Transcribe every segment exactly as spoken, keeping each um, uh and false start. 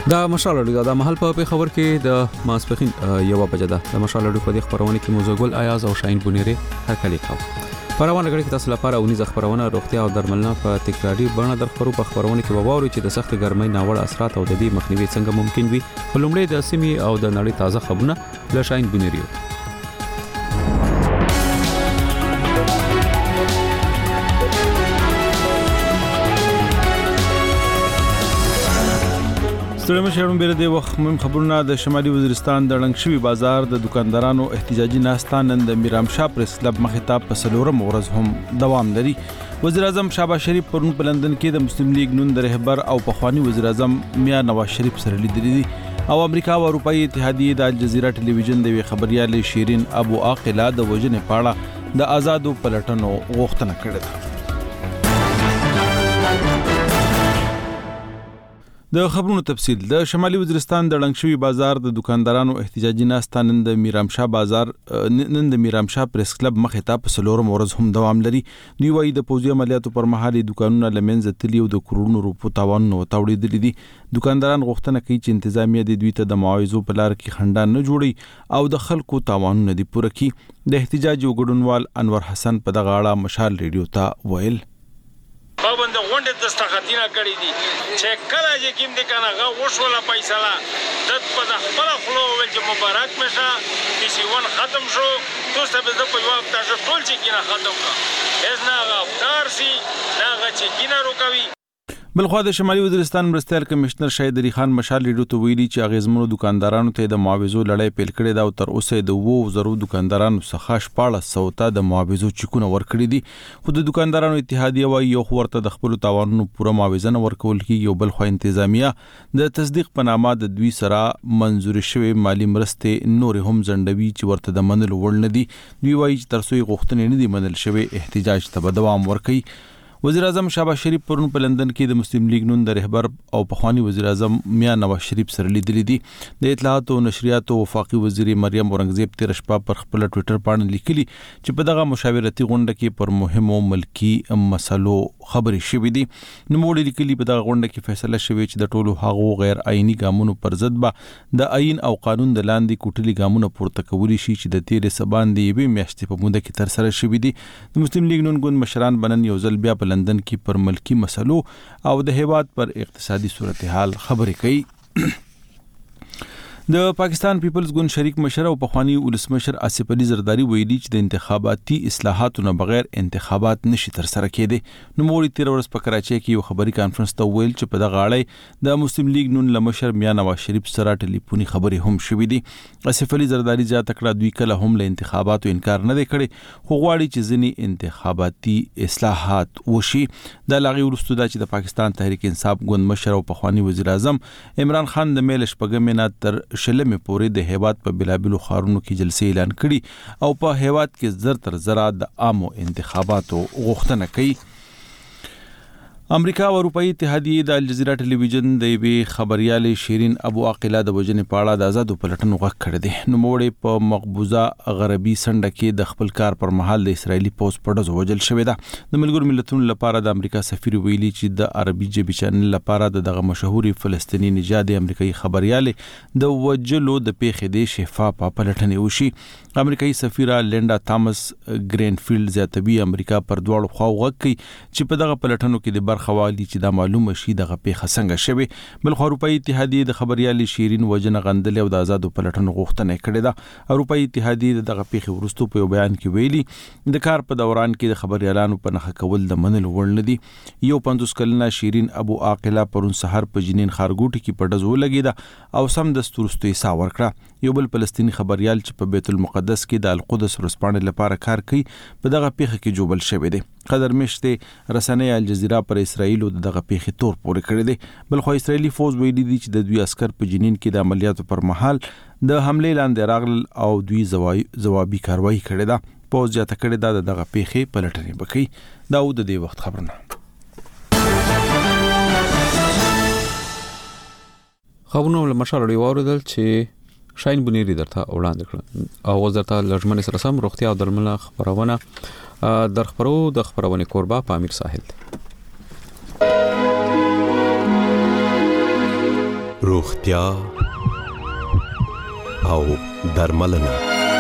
دا مشال اړیو دا محل په خبر کې د ماسپخین یو بجه ده د مشال اړیو په دې خبرونه کې موضوع ګل ایاز او شاهین بونیری هر کلی کاو پروانه غړي تاسو لپاره ونی خبرونه روغتیا او درملنه په تکراری بڼه در خبرو په خبرونه کې وواوري چې د سخت ګرمۍ ناوړه اثرات او د دې مخنیوي څنګه ممکن وي په لومړي د سیمې او د نړۍ تازه خبرونه له شاهین بونیری ستړي شهرونو بیره د وخت مهم خبرونه د شمالي وزیرستان د لنګ شوی بازار د دکاندارانو احتجاجي ناستان نن د میرامشاه پریس کلب مخیطاب په سلورم ورځ هم دوام لري. وزیر اعظم شهباز شریف پرون په لندن کې د مسلم لیگ نون د رهبر او پخوانی وزیر اعظم میا نواز شریف سره لیدلي دي او امریکا او اروپאי اتحادیه د الجزیره ټلویزیون د خبريال شیرین ابو عاقله د وجنې پاړه د آزادو پلټنو غوښتنه کړې ده. د خبرونو تفصیل د شمالي وزیرستان د لنګ شوی بازار د دکاندارانو احتجاجي ناستان نن د میرامشاه بازار نن د میرامشاه پریس کلب مخیطاب په سلورم ورځ هم دوام لري. دوی وايي د پوځي عملیاتو پر مهال دکانونه لمنځه تلي او د کرونو روپو تاوان نو تاوړېدلي دي. دکانداران غوښتنه کوي چې انتظامیه د دوی ته د معاوضو په لار کې خندان نه جوړي او د خلکو تاوانونه دي پوره کړي. د احتجاج وګړنوال انور حسن په دغه اړه مشال ریډیو ته ویل پابند غونډه دستخطینه کړې دي چې کله چې کیم دې کنه غو وشوله فیصله د په خپل خلو ول چې مبارک مشه پی سی ون ختم شو توسته به د په وخت تاسو ټول چې کینه ختم کا از نه غفار سي نه غ چې کینه روکوي. بلخوا د شمالي وزیرستان مرستیال کمشنر شهید علي خان مشال ریډیو ته ویلي چې اغیزمنو دکاندارانو ته د معاوضو لړۍ پیل کړې ده او تر اوسه د وو زرو دکاندارانو څخه شپاړس سوه ته د معاوضو چکونه ورکړي دي. خو د دکاندارانو اتحادیه وايي یو ورته د خپل تاوانونو پوره معاوضه نه ورکول کیږي او بلخوا انتظامیه د تصدیق په نامه د دوی سره منزور شوی مالی مرستې نور هم ځنډوي چې ورته د منلو وړ نه دي. دوی وايي چې تر څو غوښتنې نه دي منل شوی احتجاج ته دوام ورکړي. وزیر اعظم شهباز شریف پرون په لندن کې د مسلم لیگ نون د رهبر او پخوانی وزیر اعظم میا نواز شریف سره لیدلي دي. د اطلاعات او نشریات او وفاقي وزیر مریم اورنګزیب تیر شپه پر خپل ټوئیټر باندې لیکلي چې په دغه مشاورتي غونډه کې پر مهمو ملکی مسلو خبرې شوې دي. نو موږ لیکلي په دغه غونډه کې فیصله شوې چې د ټولو هغو غیر آئینی ګامونو پر ضد به د آئین او قانون د لاندې کوټلي ګامونه پورته کولی شي چې د تیر سبان دی به میاشتې په موده کې تر سره شوې دي. د مسلم لیگ نون ګوند مشران بنن یو ځل بیا په لندن کې پر ملکی مسلو او د هیواد پر اقتصادي صورتحال خبرې کوي. د پاکستان پیپلز ګوند شریک مشر او پخوانی ولسمشر آصف علي زرداری ویلي چې د انتخاباتي اصلاحاتو نه بغیر انتخابات نشي تر سره کېدی. نو موري تیر ورځ په کراچۍ کې یو خبري کانفرنس ته ویل چې په دغه اړه د مسلم لیگ نون لمشر میا نواز شریف سره ټلیفوني خبرې هم شوې دي. آصف علي زرداری زیاته کړه دوی کله هم له انتخاباتو انکار نه کړي خو غواړي چې ځینې انتخاباتي اصلاحات وشي. د لاغي ورستو دا چې د پاکستان تحریک انصاف ګوند مشر او پخوانی وزیر اعظم عمران خان د میل شپږم نه تر شلمې پورې د هیواد په بلابلو خارونو کې جلسې اعلان کړي او په هیواد کې زر تر زره د عامو انتخاباتو غوښتنه کوي. امریکا او اروپאי اتحادیه د الجزیره ټلویزیون د وی خبريال شیرین ابو عاقله د وجنې پاړه د آزادو پلټنو غږ کړی دی. نو موړې په مقبوضه غربي سنډه کې د خپل کار پر مهال د اسرایلی پوز پړه وجل شوې ده. د ملګرو ملتونو لپاره د امریکا سفیر ویلي چې د عربي جبهې چینل لپاره دغه مشهوري فلسطینی نژاد امریکایي خبريال د وجلو د پیښې د شفاف پلټنې وشي. امریکایي سفیره لینډا تامس ګرینفیلډ زیاتوي امریکا پر دواړو خواو غږ کوي چې په دغه پلټنو کې د خوالي چې دا معلومه شي دغه پیښه څنګه شوه. بل خو اروپאי اتحادیه د خبريال شیرین وجنه غندل او د آزادو پلټنو غوښتنه کړې ده. اروپאי اتحادیه دغه پیښه ورستو په بیان کې ویلي د کار په دوران کې د خبريالانو په نخښه کول د منلو وړ نه دي. یو پنځوس کلنه شیرین ابو عاقله پرون سحر په جنین خارګوټي کې په ډزو لګیده او سم د ستورستوي سا ورکړه. یو بل فلسطینی خبريال چې په بیت المقدس کې د القدس ورسپانې لپاره کار کوي په دغه پیښه کې جوبل شوی دی. قدر مشته رسنۍ الجزیره پر اسرائیل دغه پیښې تور پورې کړی دی. بل خو اسرائیلی فوز ویلي دي چې د دوی عسكر په جنین کې د عملیاتو پر مهال د حمله لاندې راغلل او دوی ځوابي کاروایی کړې ده. پوز جاته کړې ده دغه پیښې پلټنې وکړي. دا و د دې وخت خبرونه. خبرونه له مشال اړیو اوریدل چې شاهین بونیری درته وړاندې کړ او وزارت لجمن سره سم روغتیا او درملنه خبرونه در خبرو د خبرونه کوربه په امیر ساحل. روغتیا او درملنه.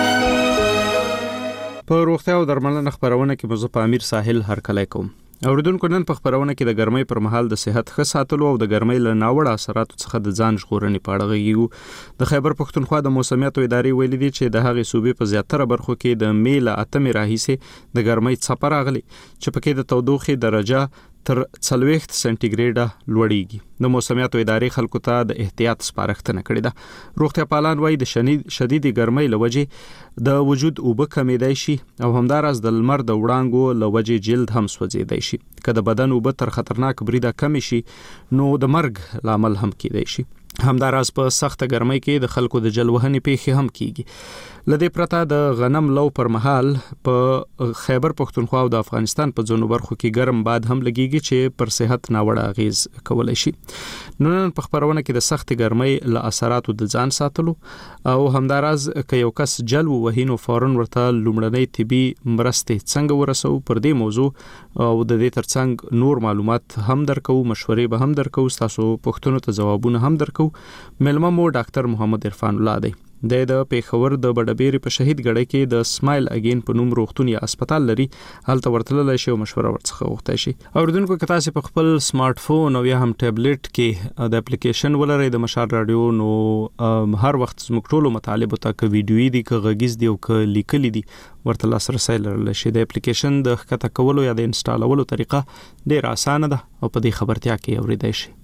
په روغتیا او درملنه خبرونه کې مزه په امیر ساحل هرکلی کوم. اوریدونکو نن په خبرونه کې د ګرمۍ پر مهال د صحت ښه ساتلو او د ګرمۍ له ناوړه اثراتو څخه د ځان ژغورنې په اړه غږیږو. د خیبر پښتونخوا د موسمیاتو ادارې ویلي دي چې د هغې صوبې په زیاتره برخو کې د مې له اتمې راهیسې د ګرمۍ څپه راغلي چې پکې د تودوخې درجه تر څلوېښت سنټیګریډه لوړیږي. د موسمیاتو ادارې خلکو ته د احتیاط سپارښتنه کړې ده. روغتیا پالان وایي د شدید ګرمۍ له وجې د وجود اوبه کمیدای شي او همداراز د لمر د وړانګو له وجې جلد هم سوځیدای شي. که د بدن اوبه تر خطرناک بریده کم شي نو د مرګ لامل هم کیدای شي. همداراز په سخت ګرمۍ کې د خلکو د جلوهنې پیښې هم کیږي. لدې پرته د غنم لو پر مهال په خیبر پښتونخوا او د افغانستان په ځینو برخو کې ګرم باد هم لګیږي چې پر صحت ناوړه اغیز کولای شي. نو نن په خبرونه کې د سخت ګرمۍ له اثراتو د ځان ساتلو او همداراز که یو کس جل وهینو فورن ورته لومړنۍ طبي مرستې څنګه ورسو پر دې موضوع او د دې ترڅنګ نور معلومات هم درکو، مشورې به هم درکو، تاسو پوښتنو ته ځوابونه هم درکو. ملما مو ډاکټر محمد عرفان الله دی. د پیښور د بډبېری په شهید ګړی کې د سمایل اگین په نوم روغتون یا هسپتال لري، هلته ورتللی شي او مشوره ورڅخه غوښتای شي. اوریدونکو که تاسو په خپل سمارټ فون او یا هم ټابلیټ کې د اپلیکیشن ولرئ د مشال رادیو، نو هر وخت زموږ ټولو مطالبو ته که ویډیویي دي که غږیز دي او که لیکلي دي ورته لاسرسی لرلی شي. د اپلیکیشن د ښکته کولو یا د انسټالولو طریقه ډېره اسانه ده او په دې خبرتیا کې اوریدای شي.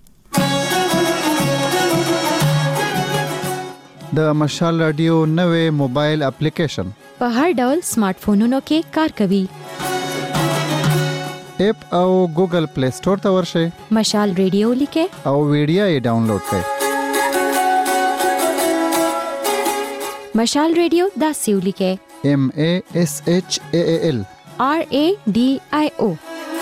د مشال رادیو نوې موبایل اپلیکیشن په هر ډول سمارټ فونونو کې کار کوي. اپ او ګوګل پلی سٹور ته ورشئ، مشال رادیو لیکئ او ویډیو یې ډاونلوډ کړئ. مشال رادیو داسې ولیکئ: M A S H A A L R A D I O.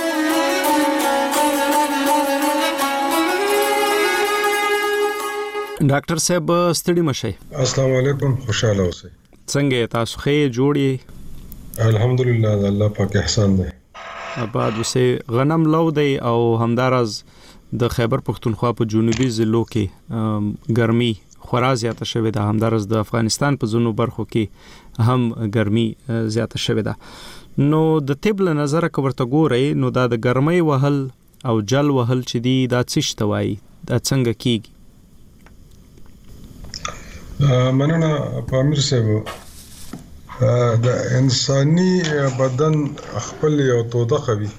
ډاکټر صاحب ستړي مشئ. السلام علیکم، خوشاله اوسئ. څنګه تاسو ښه جوړی؟ الحمدلله، الله پاک احسان دی. آباد اوسئ. غنم لو دی او همداراز د خیبر پښتونخوا په جنوبي ضلعو کې ګرمي خورا زیاته شوې ده. همداراز د افغانستان په ځینو برخو کې هم ګرمي زیاته شوې ده. نو د طب له نظره که ورته ګورئ نو دا د ګرمۍ وهل او جل وهل چې دي دا څه شته وایي، دا څنګه کیږي؟ مننه پامیر صاحب. د انساني بدن خپل یو توده وي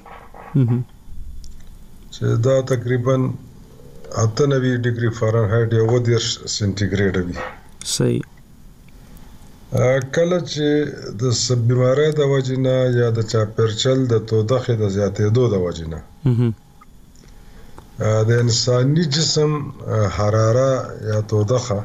چې دا تقریبا اته نوي ډیګري فارنهایت یا اووه دېرش سنټیګریډ وي. صحیح. کله چې د سب بیماری د وجې نه یا د چاپیرچل د تودوخې د زیاتېدو د وجې نه د انساني جسم حراره یا تودوخه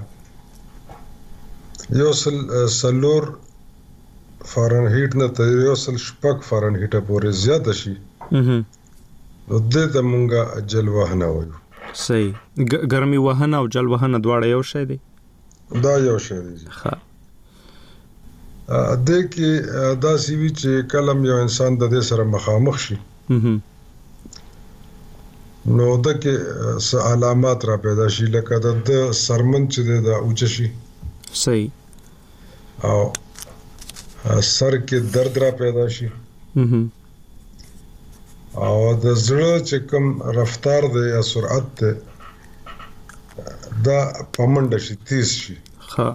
یو سل سلور فارنهایت نه تر یو سل شپږ فارنهایت پورې زیاته شي نو دې ته مونږه جل وهنه وایو. صحیح. ګرمي وهنه او جل وهنه دواړه یو شی دی؟ دا یو شی دی. ښه. د کې دا سی وی چې کلم یو انسان د دې سره مخامخ شي نو د کې علامات را پیدا شي، لکه د سرمن چې د اوچ شي. صحیح. او سر کې درد را پیدا شي او د زړه چې کوم رفتار دی یا سرعت دی دا پمنډ شي، تیز شي. ها.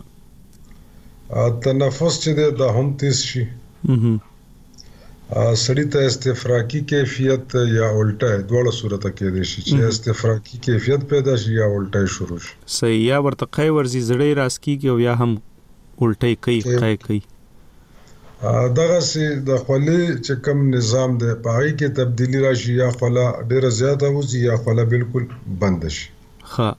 تنفس چې دی دا هم تیز شي. سړی ته استفراقی کیفیت یا الټه دواړه صورته کې دي شي چې استفراقی کیفیت پیدا شي یا الټه شروع شي. صحیح. یا ورته قی ورزي زړی راس کیږي او یا هم الټه کوي قی کوي. دغه سي د خولې چې کوم نظام دی پای کې تبدیلی راشي، یا خوله ډیره زیاته وځي یا خوله بالکل بند شي. ها.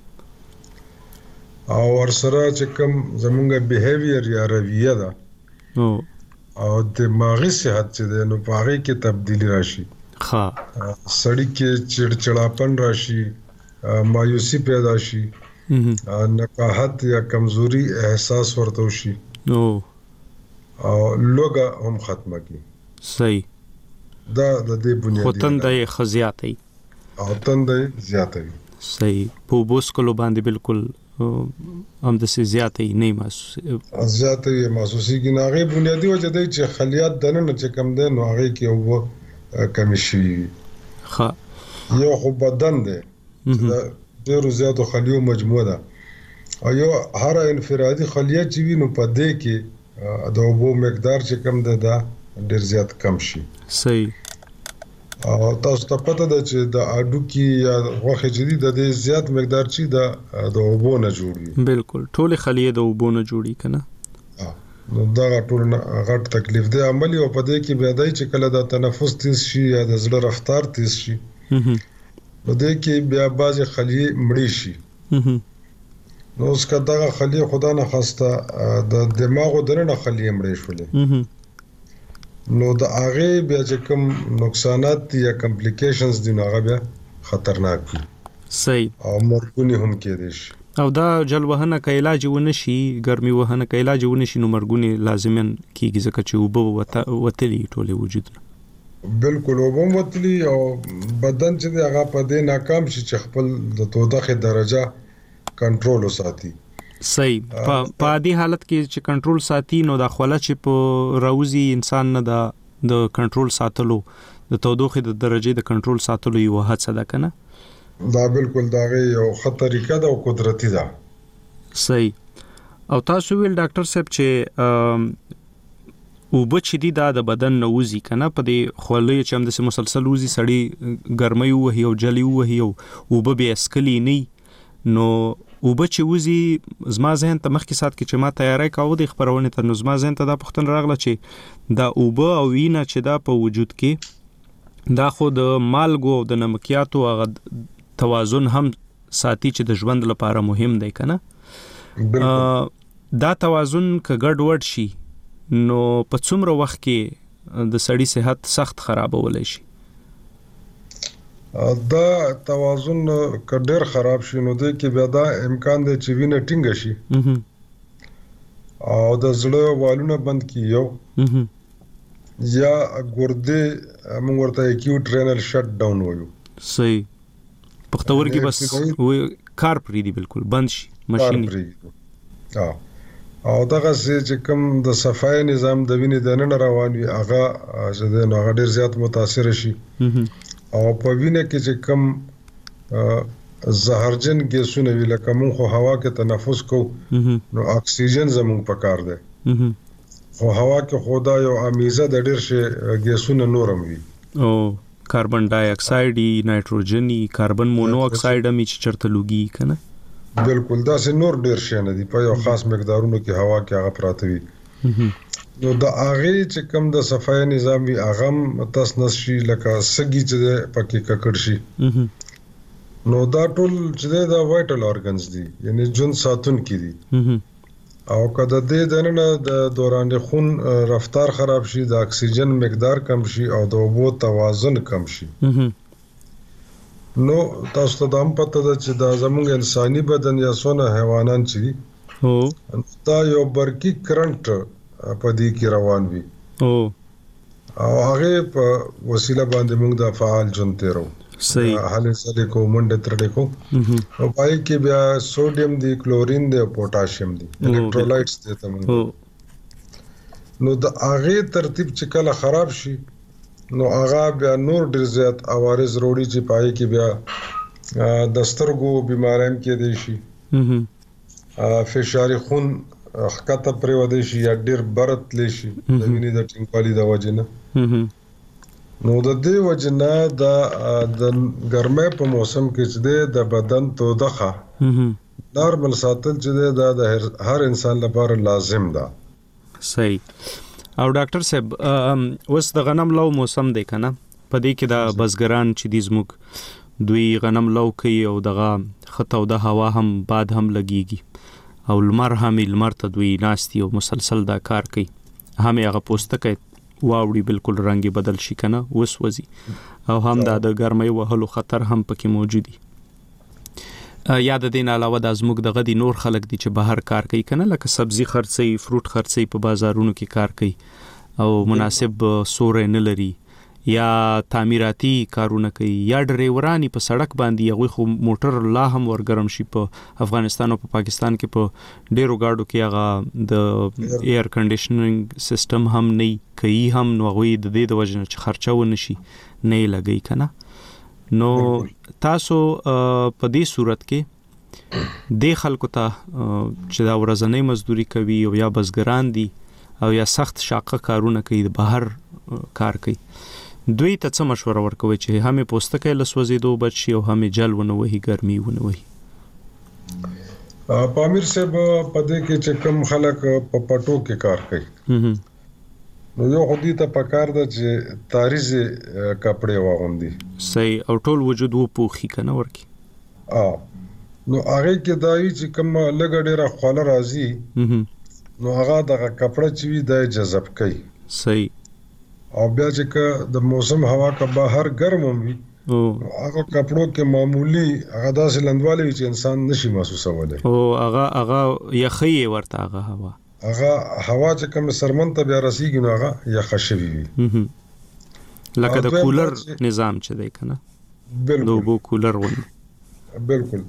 او ورسره چې کوم زمونږ بیهیویر یا رویه ده او او دماغي صحت چې ده نو پای کې تبدیلی راشي. ها. سړی کې چړچړاپن راشي، مایوسی پیدا شي، نقاحت یا کمزوري احساس ورته شي او او لوګه هم ختمه کی. صحیح. دا د دې بنیادی خو تندې خزیاتې او تندې زیاتې. صحیح. په بوس کولو باندې بالکل هم د سي زیاتې نه محسوس زیاتې محسوسي کې ناغي بنیادی وجه دی چې خلیات دنه نه چې کم ده نو هغه کې او کمی شي. ها یو خو بدن دی دا ډېر زیاتو خلیو مجموعه ده او یو هر انفرادي خلیه چې وینو په دې کې د اوبو مقدار چې کم ده دا ډېر زیات کم شي. صحیح. او تاسو ته پته ده چې د اډو کې یا غوښه چې د دې زیات مقدار چې د د اوبو نه جوړي. بالکل ټول خلیه د اوبو نه جوړي کنه. نو دا ټول غټ تکلیف دی عملی او په دې کې بیا دای چې کله د تنفس تیز شي یا د زړه رفتار تیز شي نو دې کې بیا بعض خلیه مړی شي. نو اوس که دغه خلیه خدا نه خواسته د دماغو دننه خلیه مړی شولې نو د هغه بیا چې کوم نقصانات دي یا کمپلیکیشنز دي نو هغه بیا خطرناک دي. صحیح. او مرګونی هم کېدای شي. او دا جل وهنه که علاج ونه شي ګرمي وهنه که علاج ونه شي نو مرګونی لازمن کیږي ځکه چې وبو وتلی ټوله وجود نه. بالکل وبو وتلی او بدن چې هغه په دې ناکام شي چې خپل د تودخه درجه کنټرول وساتي. صحیح. په په دې حالت کې چې کنټرول ساتي نو دا خوله چې په راوزي انسان نه د د کنټرول ساتلو د تودوخه د درجه د کنټرول ساتلو یو هڅه ده کنه. دا بالکل دا یو خطرېکه ده او قدرتي ده. صحیح. او تاسو ویل ډاکټر صاحب چې او بچ دي دا د بدن نوزي کنه په دې خولې چې هم د مسلسل وزي سړی ګرمي وهي او جلی وهي او به اسکلی نه نو او بچ وزي زما ذهن ته مخکې سات کې چې ما تیاری کاوه د خبرونه ته نو زما ذهن ته دا پوښتنه راغله چې دا اوبه او وینه چې دا په وجود کې دا خو د مالګو او د نمکیاتو هغه توازن هم ساتي چې د ژوند لپاره مهم دی کنه. دا توازن که ګډ وډ شي نو په څومره وخت کې د سړی صحت سخت خرابولای شي. دا توازن کډیر خراب شي نو د کې بیا دا امکان دی چې وینه ټینګ شي او د زړه والونه بند کیو یا ګرده موږ ورته اکیوټ رینل شټ ډاون وایو. صحیح. پختور کې بس و کار پری دی بالکل بند شي ماشيني. ها او دغه چې کوم د صفای نظام د وینې د نن روان وي هغه چې د نو ډیر زیات متاثر شي او په وینه کې چې کوم زهرجن ګیسونه وی لکه مونږ خو هوا کې تنفس کوو نو اکسیجن زموږ پکار دی خو هوا کې خدا یو امیزه د ډیر شي ګیسونه نورم وي او کاربن ډای اکساید نایټروجن کاربن مونو اکساید هم چې چرته لوګي کنه. بالکل دا سه نور ډیر شي نه دی په یو خاص مقدارونو کې هوا کې هغه پراته وي نو د هغه چې کوم د صفای نظام وی هغه تاس نشي لکه سګي چې پکې ککړ شي نو دا ټول چې دا وایټل اورګنز دي یعنی جون ساتون کې دي او کله د دې دنه د دوران خون رفتار خراب شي د اکسیجن مقدار کم شي او د اوبو توازن کم شي نو تاسو ته هم پته ده چې دا زموږ انساني بدن یا څونه حیوانات چې هو دا یو برقي کرنٹ په دې کې روان وي او او هغه په وسیله باندې موږ د فعال ژوند تیرو. صحیح. حاله سره کو منډه ترډه کو او پای کې بیا سوډیم دی کلورین دی او پوتاشیم دی الکترولایټس دي ته موږ نو د هغه ترتیب چې کله خراب شي نو هغه بیا نور ډیر زیات عوارض وروړي چې پای کې بیا د سترګو بیماریام کې دي شي فشار خون خکته پرې ودی شي یا ډیر برت لشي د وینې د ټینګوالي د وجنه نو د دې وجنه د د ګرمۍ په موسم کې چې د بدن تودخه نارمل ساتل چې د هر انسان لپاره لازم ده. صحیح. او ډاکټر صاحب اوس د غنم لو موسم دی کنه په دې کې د بزګران چې د زموږ دوی غنم لو کوي او دغه خطو د هوا هم باد هم لګيږي او لمر هم لمر ته دوی ناشتي او مسلسل دا کار کوي هم هغه پوستکه واوړي بالکل رنگي بدل شي کنه وسوځي او هم دا د ګرمۍ وهلو خطر هم پکې موجودي. یاد دین علاوه د ازموږ د غدي نور خلک دي چې بهر کار کوي کنه لکه سبزي خرڅي فروټ خرڅي په بازارونو کې کار کوي او مناسب سورې نه لري یا تعمیراتي کارونه کوي یا ډرایورانی په سړک باندې هغه خو موټر لا هم ورګرم شي په افغانستان او په پاکستان کې په ډیرو گاډو کې هغه د ایر کنډیشنینګ سیستم هم نه کوي هم نو هغه د دې د وجه چې خرچه ونه شي نه لګي کنه نو تاسو په دې صورت کې د خلکو ته چې دا ورځنی مزدوري کوي او یا بزګران دي او یا سخت شاقه کارونه کوي د بهر کار کوي دوی ته څه مشوره ورکوي چې همې پوستکې لسوځېدو بچي او همې جل ونه وهي ګرمي ونه وهي پامیر صاحب په دې کې چې کم خلک په پټو کې کار کوي نو یو خودي ته پکار ده چې تاریزي کپڑے واغوندي صحیح او ټول وجود وو پوخي کنه ورکی ا نو هغه کې دایي چې کم لګ ډیره خواله راځي نو هغه دغه کپڑے چې وي د جذب کوي صحیح او بیا چې د موسم هوا کا بهر ګرم وي او هغه کپړو کې معمولی هغه داسې لندواله چې انسان نشي محسوسوله او هغه هغه یخی ورته هغه هوا هغه هوا چې کوم سرمن ته بیا رسیږي نو هغه یخ شوی وي لکه د کولر نظام چې دی کنه بالکل د کولر ون بالکل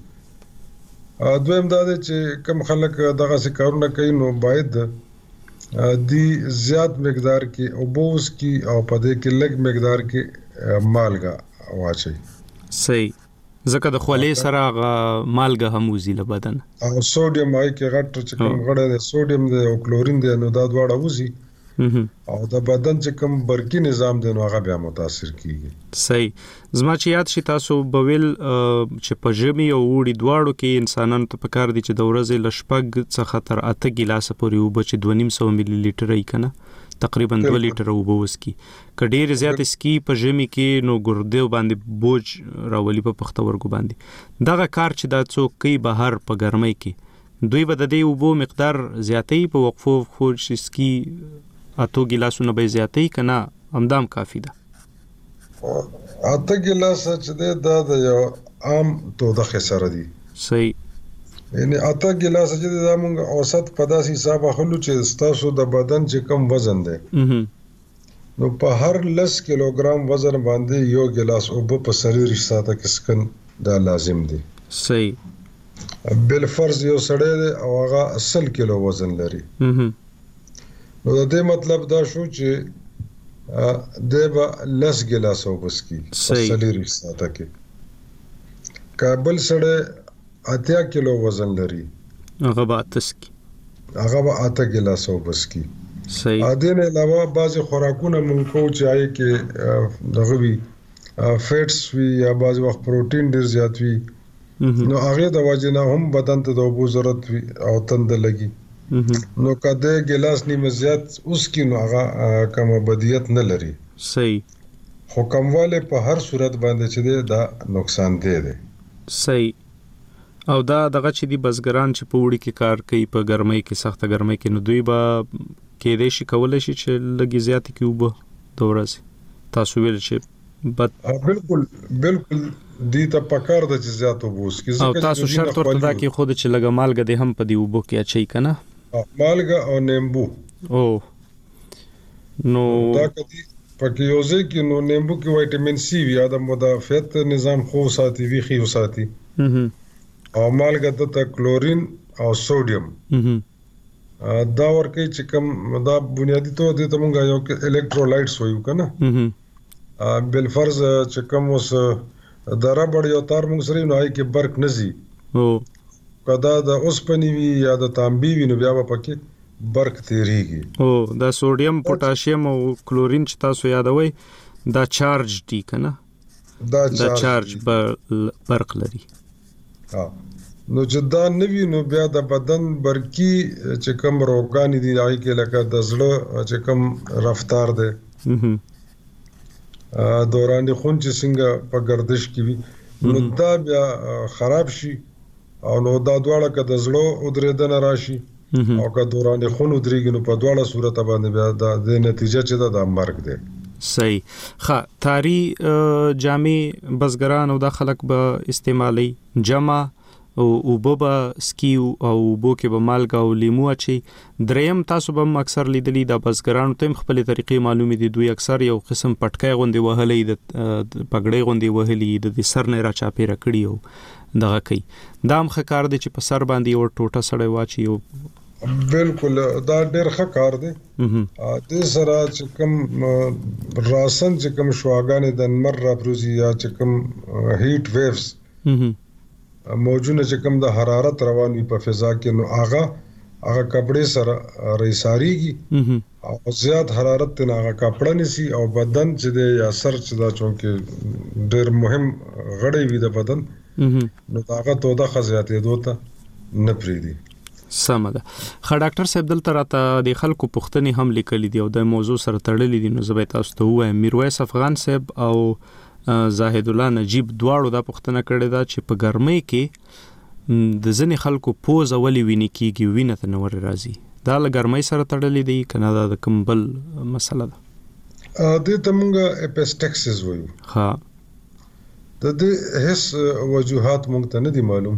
ا دویم دا چې کوم خلک دغه څه کارونه کوي نو باید دی زیات مقدار کې او بوز کې او پدې کې لږ مقدار کې مالګه واچي صحیح ځکه د خولې سره مالګه هم وزي له بدن او سوډیم هاي کې غټ چې کوم غړي د سوډیم د او کلورین د نو دا دواړه وزي او د بدن چې کوم برقي نظام دی نو هغه بیا متاثر کیږي صحیح زما چې یاد شي تاسو بویل چې په ژمي او وړي دواړو کې انسانانو ته پکار دي چې د ورځې لشپګ څخه تر اته ګیلاسه پورې وب چې دوه نیم سو ملي لیټر ای کنه تقریبا دوه لیټر وب وسکي کډیر زیات اسکی په ژمي کې نو ګرده باندې بوج راولي په پخته ورګو باندې دغه کار چې دا څوک کوي بهر په ګرمۍ کې دوی به د دې وبو مقدار زیاتې په وقفو خو اسکی اته ګلاسونه به زیاتې کنه همدام کافی ده اته ګلاس چې دا د یو عام توده سره دي صحیح یعنی اته ګلاس چې دا موږ اوسط په داسې حساب اخلو چې تاسو د بدن چې کم وزن دی نو په هر لس کیلوګرام وزن باندې یو ګلاس او په سریر ساته کې سکن دا لازم دی صحیح بل فرض یو سړی دی او هغه اصل کیلو وزن لري نو د دې مطلب دا شو چې د به لس ګلاس وبس کی سلیر ساته کې کابل سړی اتیا کیلو وزن لري هغه به اتس کی هغه به اته ګلاس وبس کی صحیح ا دې نه علاوه بعضی خوراکونه مونږ کو چای کې دغه وی فیټس وی یا بعضی وخت پروتین ډیر زیات وی نو هغه د وجه نه هم بدن ته د اوبو ضرورت وی او تند لګي نو کده ګلاس نیمه زیات اوس کې نو هغه کوم بدیت نه لري صحیح خو کومواله په هر صورت باندې چې دا نقصان دی دی صحیح او دا دغه چې دی بزګران چې په وړي کې کار کوي په ګرمۍ کې سخته ګرمۍ کې نو دوی به کې دې شي کولای شي چې لګي زیات کې وب دورځي تاسو ویل چې بد بالکل بالکل دی ته پکار د چې زیات وبوس کې او تاسو شرط ورته دا کې خود چې لګه مالګه دې هم په دی وبو کې اچي کنه مالګه او نیمبو او نو دا کدي پکې یوځي کې نو نیمبو کې وټامین سی وی د مدافعت نظام خو ساتي وی خو ساتي او مالګه د کلورین او سوډیم دا ورکه چې کوم دا بنیادی تو د تمغه یو الکترولایټس وایو کنه بل فرض چې کوم اوس درا بڑ یو تار موږ سره نه آی کې برق نزي او کدا د اوسپنی وی یا د تانبي وی نو بیا پکې برق تیریږي او دا سوډیم پوتاشیم او کلورین چې تاسو یادوي دا چارج دي کنه دا چارج برق لري ها نو چې دا نوی نو بیا د بدن برقي چې کوم روغان دي آی کې لکه د زړه چې کوم رفتار ده دوران خون چې څنګه په گردش کې وي نو دا بیا خراب شي او نو دا دواړه که د زړه ودرېدنه راشي او که دوران خون ودرېږي نو په دواړه صورت باندې بیا د نتیجه چې دا د مرګ دی صحیح ښه تاری جامې بزګران او د خلک به استعمالي جمع او وبوبا سکیو او بو کې به مالګه او لیمو اچي. دریم تاسو به اکثر لیدلی د بزګرانو ته خپل طریقې معلومې دي، دوی اکثر یو قسم پټکای غوندي وهلې د پګړې غوندي وهلې د سر نه را چاپیره کړی او دغه کوي. دا هم ښه کار دی چې په سر باندې یو ټوټه سړی واچي. او بالکل دا ډېر ښه کار دی. د سره چې کوم راسن چې کوم شواګانې د نمر را پروزي یا چې کوم هیټ ویوز موجونه چې کوم د حرارت روان وي په فضا کې، نو هغه هغه کپڑے سره ریساریږي او زیات حرارت نه هغه کپڑا نسی او بدن چې د یا سر چې دا چونکه ډېر مهم غړی وي د بدن، نو هغه توده خزياتې دوته نه پریدي. سم ده. خا ډاکټر صاحب دلته راته د خلکو پوښتنې هم لیکلې دي او د موضوع سره تړلې دي، نو زه به تاسو ته وایم. میرویس افغان صاحب او زاهد الله نجیب دواړو دا پوښتنه کړې ده چې په ګرمۍ کې د ځینې خلکو پوزه ولې وینې کېږي، وینه ته نه ور راځي. دا له ګرمۍ سره تړلې دي که نه دا د کوم بل مسله ده؟ دې ته موږ اپسټکسس وایو. ها د دې هیڅ وجوهات موږ ته نه دي معلوم،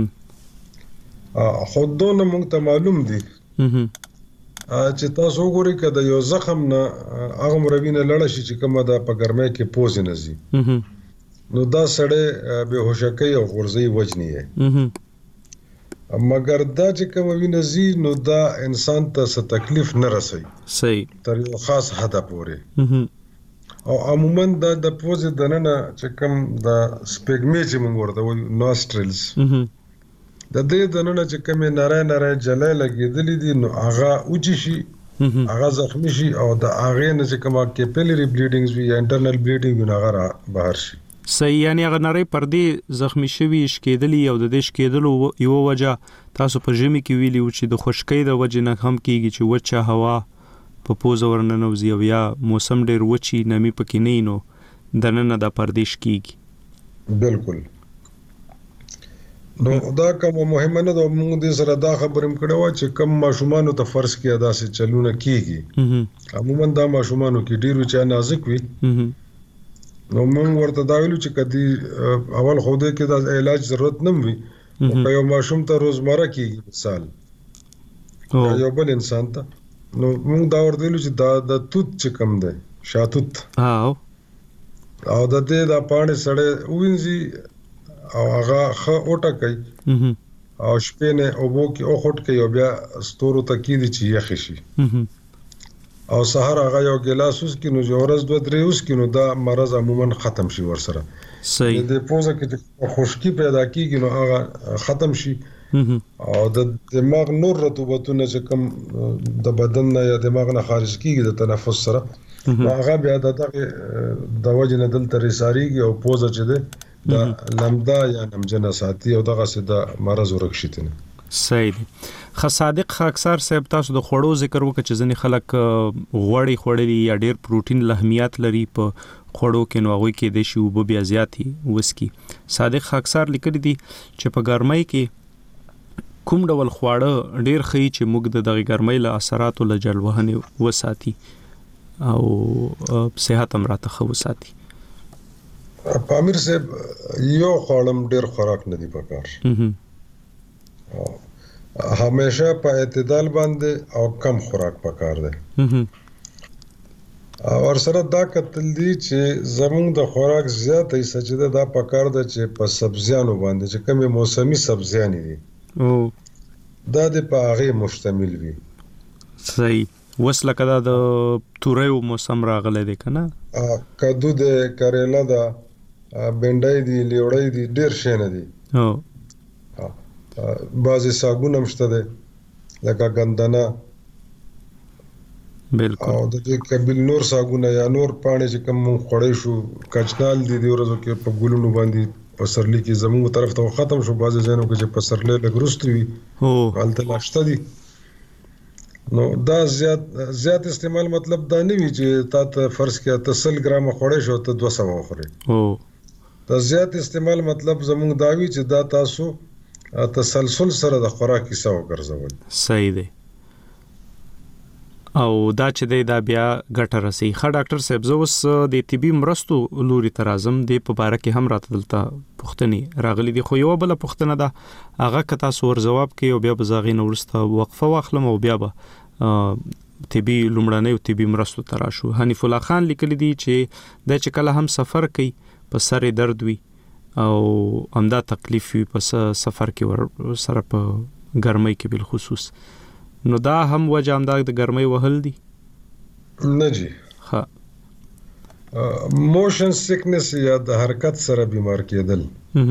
خو دونه موږ ته معلوم دي چې تاسو وګورئ که د یو زخم نه هغه مروینه لړه شي چې کومه ده په ګرمۍ کې پوزې نه ځي، نو دا سړی بې هوشه کوي او غورځوي وجني یې. مګر دا چې کومه وینه ځي نو دا انسان ته څه تکلیف نه رسوي صحیح تر یو خاص حده پورې. او عموما دا د پوزې دننه چې کوم د سپیګمې چې موږ ورته وایو نوسترلز، د دې دننه چې کومې نری نری جلۍ لګېدلې دي نو هغه اوچې شي، هغه زخمي شي او د هغې نه چې کومه کیپیلري بلیډینګز وي یا انټرنل بلیډینګ وي نو هغه را بهر شي. صحیح، یعنی هغه نری پردې زخمی شوي شکېدلي او د دې شکېدلو یو وجه تاسو په ژمي کې ویلي و چې د خشکۍ د وجې نه هم کېږي چې وچه هوا په پوزه ورننوځي او یا موسم ډېر وچي نمی پکې نه نو دننه دا پردې شکېږي. بالکل. نو دا کوم مهمه نه ده. موږ دې سره دا خبرې هم کړې وه چې کم ماشومانو ته فرض کړه داسې چلونه کېږي، عموما دا ماشومانو کې ډېر وي چې نازک وي، نو موږ ورته دا ویلو چې کدی اول خو دې کې دا علاج ضرورت نه وي، او یو ماشوم ته روزمره کېږي مثال یو بل انسان ته، نو موږ دا ورته ویلو چې دا د توت چې کوم دی شاتوت او د دې دا پاڼې سړی ووینځي او هغه ښه اوټه کوي او شپې نه اوبو کې اوخوټ کوي او بیا ستورو ته کېږدي چې یخې شي او سهار هغه یو ګیلاس وڅښي نو چې ورځ دوه درې وڅښي نو دا مرض عموما ختم شي ورسره. صحیح. د پوزه کې چې خشکي پیدا کېږي نو هغه ختم شي او د دماغ نور رطوبتونه چې کوم د بدن نه یا دماغ نه خارج کېږي د تنفس سره نو هغه بیا د دغه د وجې نه دلته ریساریږي او پوزه چې دی دا لمدا یا نمجنه ساتي او دغه څه د مرض ورکشتنه. صحیح. خ صادق خ اکثر صاحب تاسو د خوړو ذکر وکړه چې ځنې خلک غوړي خوړلي یا ډېر پروتین لحمیات لري په خوړو کې، نو هغوی کې د شي اوبه بیا زیاتي وسکي. صادق خ اکثر لیکلي دي چې په ګرمۍ کې کوم ډول خواړه ډېر ښه چې موږ د دغه ګرمۍ له اثراتو له جلوهنې وساتي او صحت هم راته ښه وساتي. پامیر صاحب یو خوړم ډیر خوراک نه دی پکار، همیشه په اعتدال باندې او کم خوراک پکار دی. او سره دا کتل دي چې زمونږ د خوراک زیات حصہ چې دا پکار دی چې په سبزیانو باندې چې کومه موسمي سبزیان دي دا د په هغه مشتمل وي. صحیح. وسله کدا د توریو موسم راغله دي کنه، کدو د کریلا دا بنډای دی لیوړای دی ډیر شنه دي. او بعضی ساګون هم شته دي لکه ګندنه، بالکل، او د دې کبل نور ساګونه یا نور پانی چې کوم خوړې شو کچنال دي د ورځو کې په ګلونو باندې پسرلی کې زموږ طرف ته ختم شو، بعضی ځینو کې چې پسرلی لګرستوي هو حالت لاشته دي. نو دا زیات زیات استعمال مطلب دا نه وی چې تا ته فرض کړه ته سل ګرام خوړې شو ته دوه سوه خوري. او دا زیات استعمال مطلب زموږ دا وی چې دا تاسو تسلسل سره د خوراک حصہ وګرځول. صحیح دی. او دا چې دی دا بیا ګټه رسي. ښه ډاکټر صاحب زه اوس د طبي مرستو لوري ته راځم، د په باره کې هم راته دلته پوښتنې راغلي دي، خو یوه بله پوښتنه ده هغه که تاسو ور ځواب کوئ او بیا به زه هغې نه وروسته وقفه واخلم او بیا به طبي لومړنیو طبي مرستو ته راشو. حنیف الله خان لیکلی دي چې دا چې کله هم سفر کوي په سر درد وي او همدا تکلیف وي په سفر کې ور سره په ګرمۍ کې بالخصوص، نو دا هم وجه همدا د ګرمۍ وهل دي؟ نه جی، ها موشن سیکنس یا د حرکت سره بیمار کېدل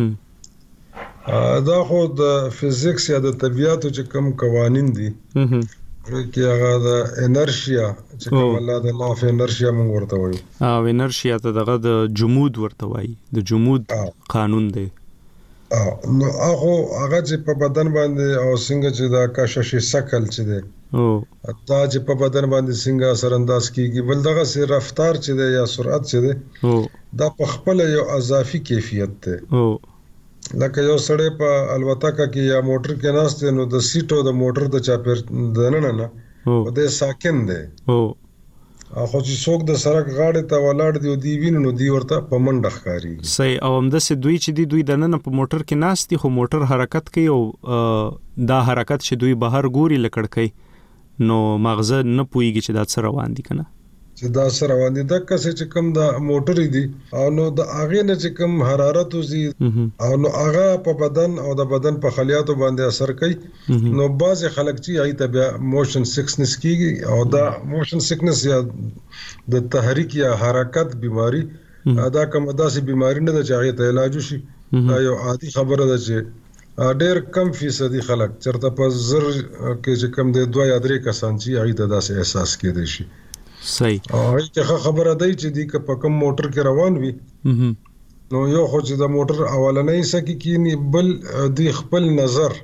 دا خو د فزیکس یا د طبیعتو چې کوم قوانین دي کې هغه د انرشیا چې کوم الله د لا اف انرشیا موږ ورته وایو. او انرشیا ته دغه د جمود ورته وایي، د جمود قانون دی. نو هغه هغه چې په بدن باندې او څنګه چې دا کششي سکل چې دی او دا چې په بدن باندې څنګه اثر انداز کیږي، بل دغه سي رفتار چې دی یا سرعت چې دی او دا په خپل یو اضافي کیفیت دی. او لکه یو سړی په الوتکه کې یا موټر کې ناشته نو د سیټو د موټر د چاپیر د نه نه او د ساکن دی او خو چې څوک د سړک غاړې ته ولاړ دی او دی ویني نو دی ورته په منډه ښکاري. صحیح. او همداسې دوی چې دی دوی د ننه په موټر کې ناست دي خو موټر حرکت کوي او دا حرکت چې دوی بهر ګوري له کړکۍ نو مغزه نه پوهیږي چې دا څه روان دي که نه، چې دا څه روان دي. دقه چې کوم د موټر دي او نو د هغې نه چې کوم حرارت وځي او نو هغه په بدن او د بدن په خلیاتو باندې اثر کوي، نو بعضې خلک چې هغې ته بیا موشن سیکنس کېږي او دا موشن سیکنس یا د تحریک یا حرکت بیماری دا کوم داسې بیماری نه ده چې هغې ته علاج وشي. دا یو عادي خبره ده چې ډېر کم فیصدي خلک چېرته په زر کې چې کوم دی دوه یا درې کسان چې هغې ته داسې احساس کېدی شي. صحیح. او هغې کې ښه خبره دی چې دی که په کوم موټر کې روان وي نو یو خو چې د موټر اولنۍ حصه کې کینی، بل دوی خپل نظر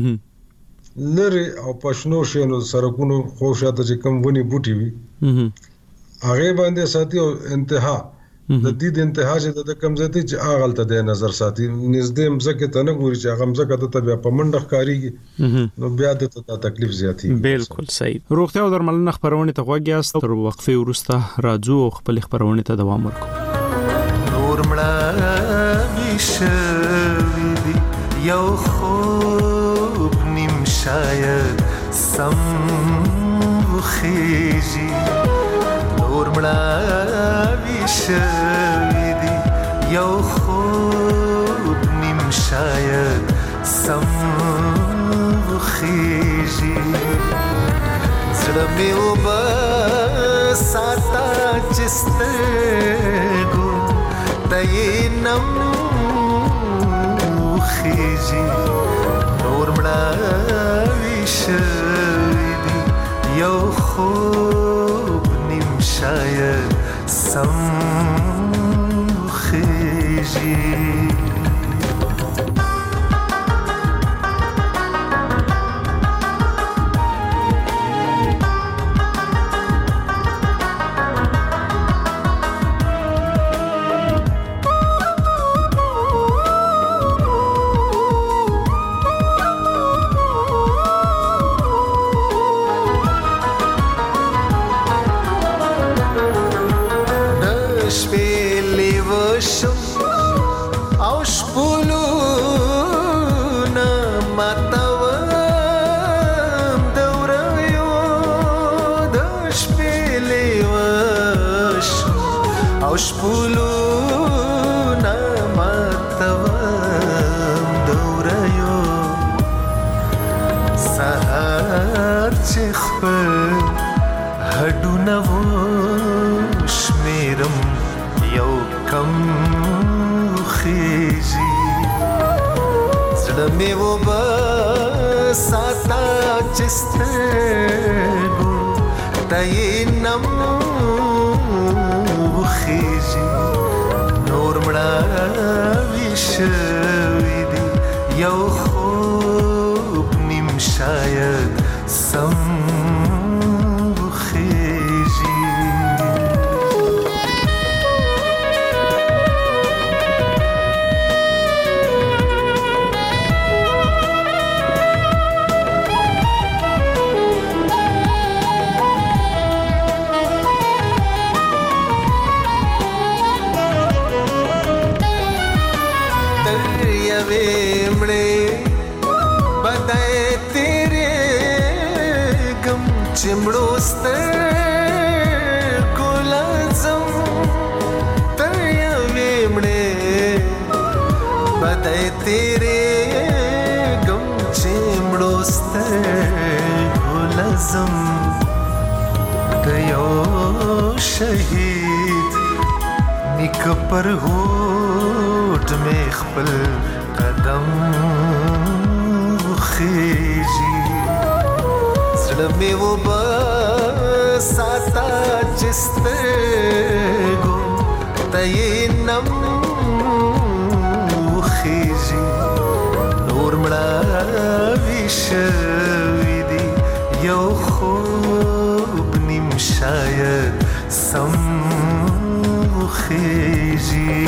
لري او په شنو شینو سړکونو خو شاته چې کوم ونې بوټي وي هغې باندې ساتي او انتها د دې د انتها چې د کوم ځای ته چې هغه هلته دی نظر ساتي، نږدې مځکې ته نه ګوري چې هغه مځکه دته بیا په منډه ښکارېږي نو بیا دته دا تکلیف زیاتېږي. بالکل صحیح. روغتیا او درملنه خپرونې ته غوږ یاست، تر وقفې وروسته راځو او خپلې خپرونې ته دوام ورکوو. نور مړه شوي دي یو خوب نیم شاید سم وخیږي، نور مړه شوي دي یو خوب نیم شاید سم وخیږي، زړه مې اوبه ساته چې سترګو ته یې نم وخیږي، نور مړه شوي دي یو خوب نیم شاید سم وخیږي. چمړو ستر کولازم تر یوې مړې بدای تیرې ګم چمړو ستر کولازم ته یو شهید نیک پر هوټ مې خپل قدم خېږي زړه مې وبساته چې سترګو ته یې نم وخېږي نور مړاوي شوي دي یو خوب نیم شاید سم وخېږي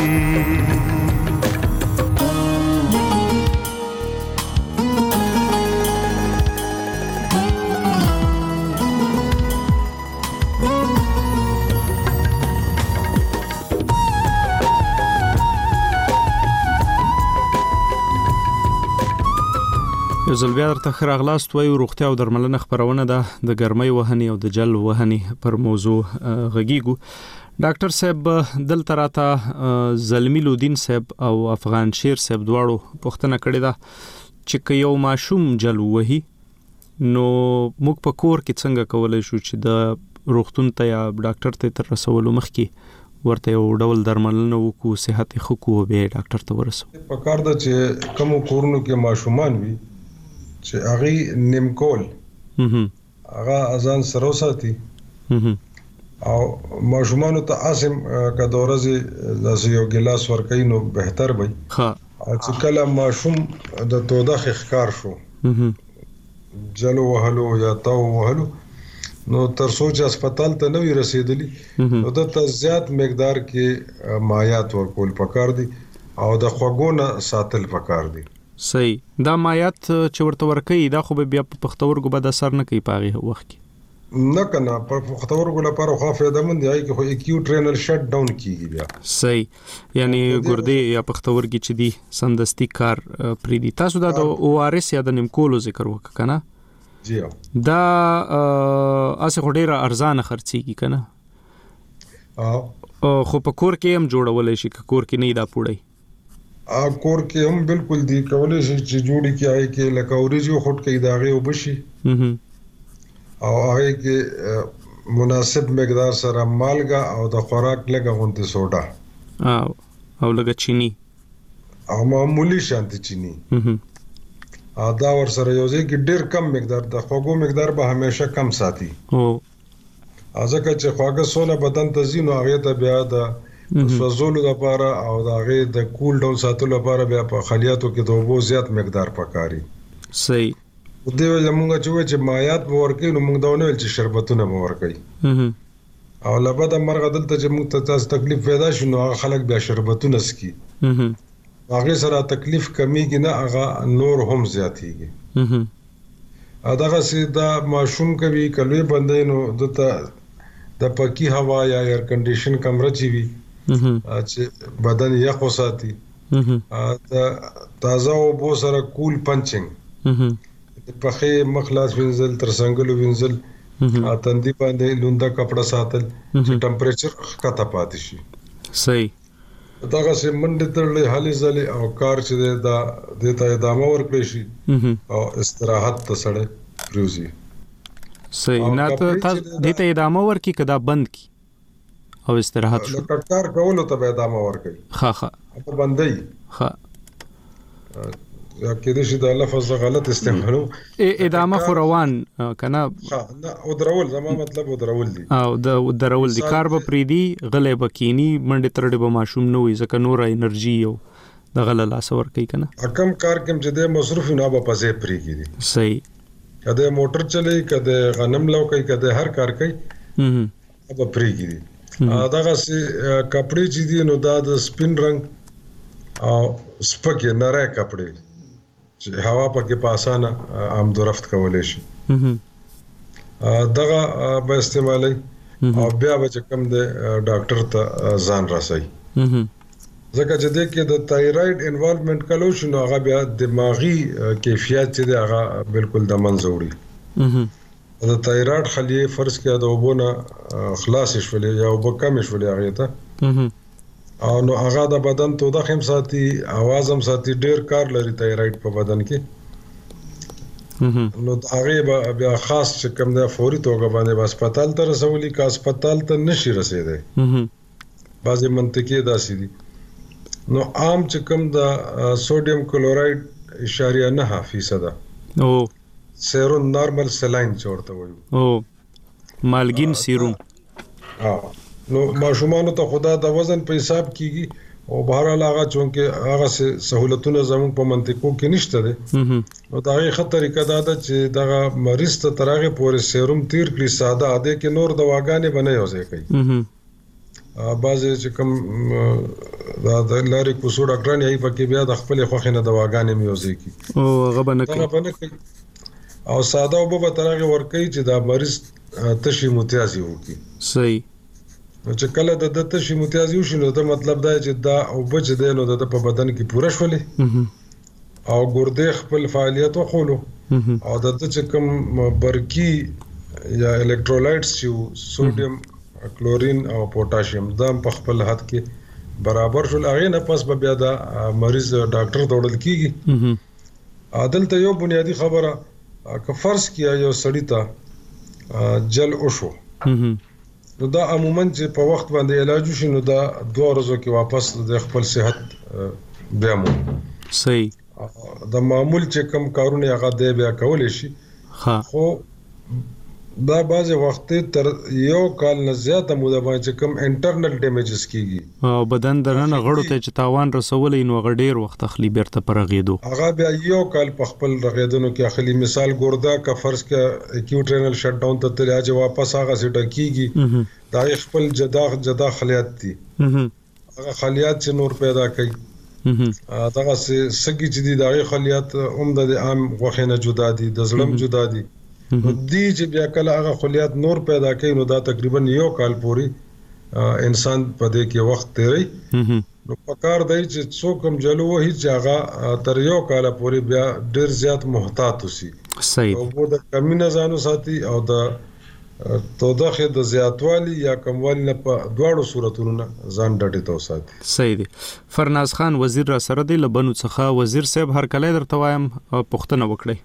یو ځل بیا درته ښه راغلاست وایو روغتیا او درملنه خپرونه ده د ګرمۍ وهنې او د جل وهنې پر موضوع غږیږو. ډاکټر صاحب دلته راته زلمی لودین صاحب او افغان شیر صاحب دواړو پوښتنه کړې ده چې که یو ماشوم جل وهي نو موږ په کور کې څنګه کولی شو چې د روغتون ته یا ډاکټر ته تر رسولو مخکې ورته یو ډول درملنه وکړو، صحت یې ښه کړو، بیا ډاکټر ته ورسو. پکار ده چې کوم کورونو کې ماشومان وي چې هغه نیمکول هغه اذان سره وساتي او ماشومانو ته اسم کده ورځي د یو ګلاس ورکې نو بهتر وي. ها چې کله ماشوم د تودخ ښکار شو جلو وهلو یا تاو وهلو نو تر سوچ هسپتال ته نوې رسیدلی نو د زیات مقدار کې مایات ورکول پکار دي او د خوګونه ساتل پکار دي. صحیح. دا مایات چې ورته ورکې دا خو بیا په پښتورګو به د اثر نه کوي پاغي وخت کې نه کنه په پښتورګو لپاره خو فایده مند دی چې خو اکیوټ رینل شټ ډاون کیږي بیا. صحیح. یعنی ګردې یا پښتورګي چې دي سندستي کار پری دي. تاسو دا د او ار اس یا د نیمکولو ذکر وکړه کنه؟ جی دا اسه ډیره ارزانه خرڅيږي کنه؟ او خو په کور کې هم جوړولای شي که کور کې نه دا پوړی ا کور کې هم بالکل دی کولای شي چې جوړی کې آی کې لکه اوریجو خټ کې داغه وبشي او هغه کې مناسب مقدار سره مالګه او د خوراک لګه غونډه سوډا او او لګه چینی او معمولی شانتي چینی ا دا ور سره یو ځکه ډیر کم مقدار د خوګو مقدار به همیشه کم ساتي او ځکه چې خواږه سونه بدن ته زینو هغه ته بیا د سوزولو لپاره او د هغه د کول ډاون ساتلو لپاره بیا په خلیاتو کې د اوبو زیات مقدار پکاري. صحیح. دوی زمونږ چې مایات ورکې نو موږ دا ونه ویل چې شربتونه ورکې او لبد مرغه دلته چې موږ ته تاسو تکلیف پیدا شي نو هغه خلک بیا شربتونه سکي هغه سره تکلیف کمیږي نه هغه نور هم زیاتېږي. ا دغه سي دا ماشوم کوي کلوې بندې نو دته د پاکي هوا یا ایر کنډیشن کمره چی وي چې بدن یخ وساتي ا تازه او بو سره کول پنچینګ په خې مخلاص وینځل تر څنګه وینځل ا تندې باندې لوندا کپڑا ساتل چې ټمپریچر ښکته پاتې شي. صحیح. داغه سي منډه ترلې حالې زلې او کار چې دا دته ادامه ورکړي شي او استراحت ته سره پروزي. صحیح. نه ته دته ادامه ورکړي کدا بند کی او استراحت شو کار کولو ته ادامه ورکړي. ها ها په بندي ها یا کې د شي د لفظ غلط استعمالو ادامه خو روان کنه نه او درول زما مطلب او درول دي او د درول دي کار به پریدي غلې بکینی منډه ترډه به ماشوم نه وي ځکه نور انرژي او د غل لاس ور کوي کنه حکم کار کوم چې د مصرف نه به پځې پریږي. صحیح. کده موټر چلی کده غنم لو کوي کده هر کار کوي هم به پریږي. داغه سي کپڑے چې دي نو دا د سپین رنگ او سپکه نری کپڑے چې هوا پکې په اسانه آمد و رفت کولای شي دغه به استعمالي او بیا به کم د ډاکټر ته ځان راسي ځکه چې د کې د تایروید انوالومنت کلو شنو هغه بیا دماغي کیفیت چې هغه بالکل د منځ وړي د تایراید خلیه فرض کړه د وبونه خلاص شولې یا وب کم شولې هغه ته او نو هغه د بدن توده هم ساتي आवाज هم ساتي ډیر کار لري تایراید په بدن کې نو هغه بیا خاص چې کوم د فوري توګه باندې هسپتال ته رسولي کا هسپتال ته نشي رسیدي بعضی منطقي داسې دي نو عام چې کوم د سوډیم کلوراید اشاریه نه فیصد او سیروم نارمل سلاین چورته وایو او مالګین سیروم ها نو ماشومان ته خدا د وزن په حساب کیږي او بهر علاوه چونکه هغه سہولتونه زموږ په منطقو کې نشته دي نو دا غي خطر طریقه دا ده چې دا مریض ته ترغه پورې سیروم تیر کړی ساده اده کې نور دواګانې بنه یوځي کوي بعضی چې کوم دا د لاري کوسو ډاکټران یې پکې بیا د خپل خوخه نه دواګانې میوځي کی او هغه بنه کوي او ساده او به ترغه ور کوي چې دا مریض تشي متیازي وکي صحیح چې کله د تشي متیازي وشي نو دا مطلب دا چې دا او بچ دی نو د په بدن کې پوره شولې او ګردې خپل فعالیت وخولو او د چې کوم برکی یا الکترولایټس چې سوډیم کلورین او پوتاشیم دا په خپل حد کې برابر شول هغه نه پس بیا دا مریض ډاکټر ته وړل کیږي عادل ته یو بنیادی خبره که فرض کیا یو سړی ته جل وشو نو دا عموما چې په وخت باندې علاج وشي نو دا دوه ورځې کې واپس د خپل صحت بیا مو صحیح د معمول چې کم کارونه هغه دی بیا کولای شي خو دا بعض وخت تر یو کال نه زیاته موده باندې کم انټرنل ډیمیجز کیږي او بدن درنه غړو ته چې تاوان رسولې نو غډیر وخت اخلي بیرته پرغېدو هغه بیا یو کال په خپل رغېدنو کې اخلي مثال ګوردا کا فرض کې اکیوټ رینل شټ ډاون ته ترې واپس هغه سټ کیږي دا خپل جدا جدا خلیات دي هغه خلیات چې نور پیدا کوي دا سګي چې دي دا خلیات عمده د عام غوښنه جدا دي د زړم جدا دي نو دی چې بیا کله هغه خلیات نور پیدا کوي نو دا تقریبا یو کال پوري انسان په دې کې وخت تیری نو پکار دی چې څوک هم جلو وهي چې هغه تر یو کال پوري بیا ډیر زیات محتاط وسی صحیح او په د کمی نه ځانو ساتي او د توضیح د زیاتوالي یا کموالي نه په دواړو صورتونو نه ځان ډډه تو ساتي صحیح دی فرناز خان وزیر را سره دی لبنو څخه وزیر صاحب هر کله درته وایم پښتنه وکړي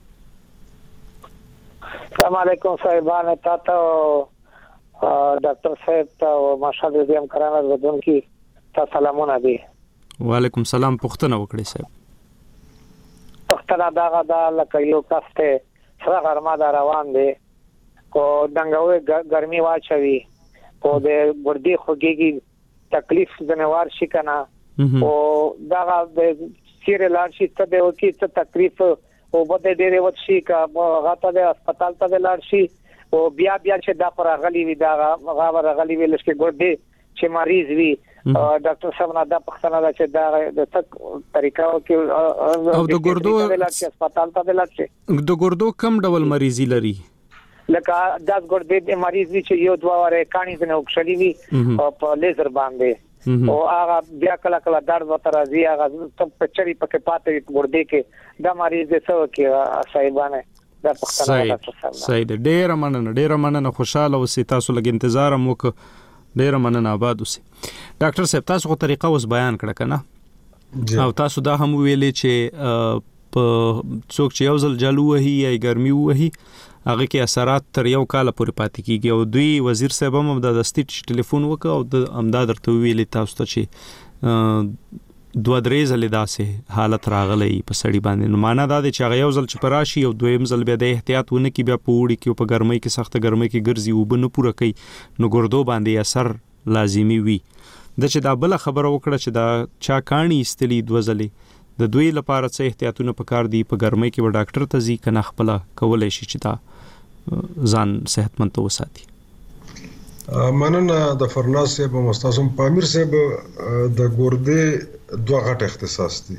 السلام علیکم صاحبان تاسو ډاکټر صاحب ته ماشاءالله دې هم کرانه ودون کی تاسو سلامونه دي وعلیکم السلام پښتنه وکړي صاحب پښتنه دا غدا لکه یو کاسته سره غرما دا روان دي کو دنګوي ګرمي واچوي کو د ګردي خوګيږي تکلیف جنوار شي کنه او دا د سیر لاړ شي ته د وکی ته تکلیف او بده ډېرې وڅ شي کا غاټه د هسپتال ته لاړ شي او بیا بیا چې دا پر غلي وي دا غاور غلي وي لکه ګردي چې مریض وي ډاکټر صاحب نه دا پښتنه دا چې دا د تک طریقو کې او د ګردو هسپتال ته لاړ شي د ګردو کم ډول مریضي لري لکه دا ګردې د مریض وي چې یو دوه واره کانی نه وکړي وي او په لیزر باندې او هغه بیا کله کله درد وته راځي هغه ته پچري پکې پاتې ګردې کې دا مریض د څو کې صاحبانه دا پښتنه ډاکټر صاحب صحیح دی ډیر مننه ډیر مننه خوشاله اوسئ تاسو لګ انتظار مو وک ډیر مننه آباد اوسئ ډاکټر صاحب تاسو خو طریقه اوس بیان کړه کنه او تاسو دا هم ویلې چې په څوک چې یو ځل جلو وهي یا ګرمي وهي هغه کې اثرات تر یو کال پورې پاتې کیږي او دوی وزیر صاحب هم د دستې ټلیفون وکړ او د امداد درته ویلې تاسو ته چې دوه درې ځلې داسې حالت راغلی په سړی باندې نو معنا دا دی چې هغه یو ځل چې پراشي او دویم ځل بیا د احتیاط ونه کی بیا په وړي کې په ګرمۍ کې سخت ګرمۍ کې ګرځي او بنه پوره کوي نو ګردو باندې اثر لازمی وي د چې دا بل خبره وکړه چې دا چا کانی استلی دوه ځلې د دوی لپاره څه احتیاطونه پکار دي په ګرمۍ کې و ډاکټر ته ځي کنه خپل کولای شي چې دا ځان صحتمند وساتي مننه د فرناز صاحب مستاسم پامیر صاحب د ګردې دوه غټ اختصاص دي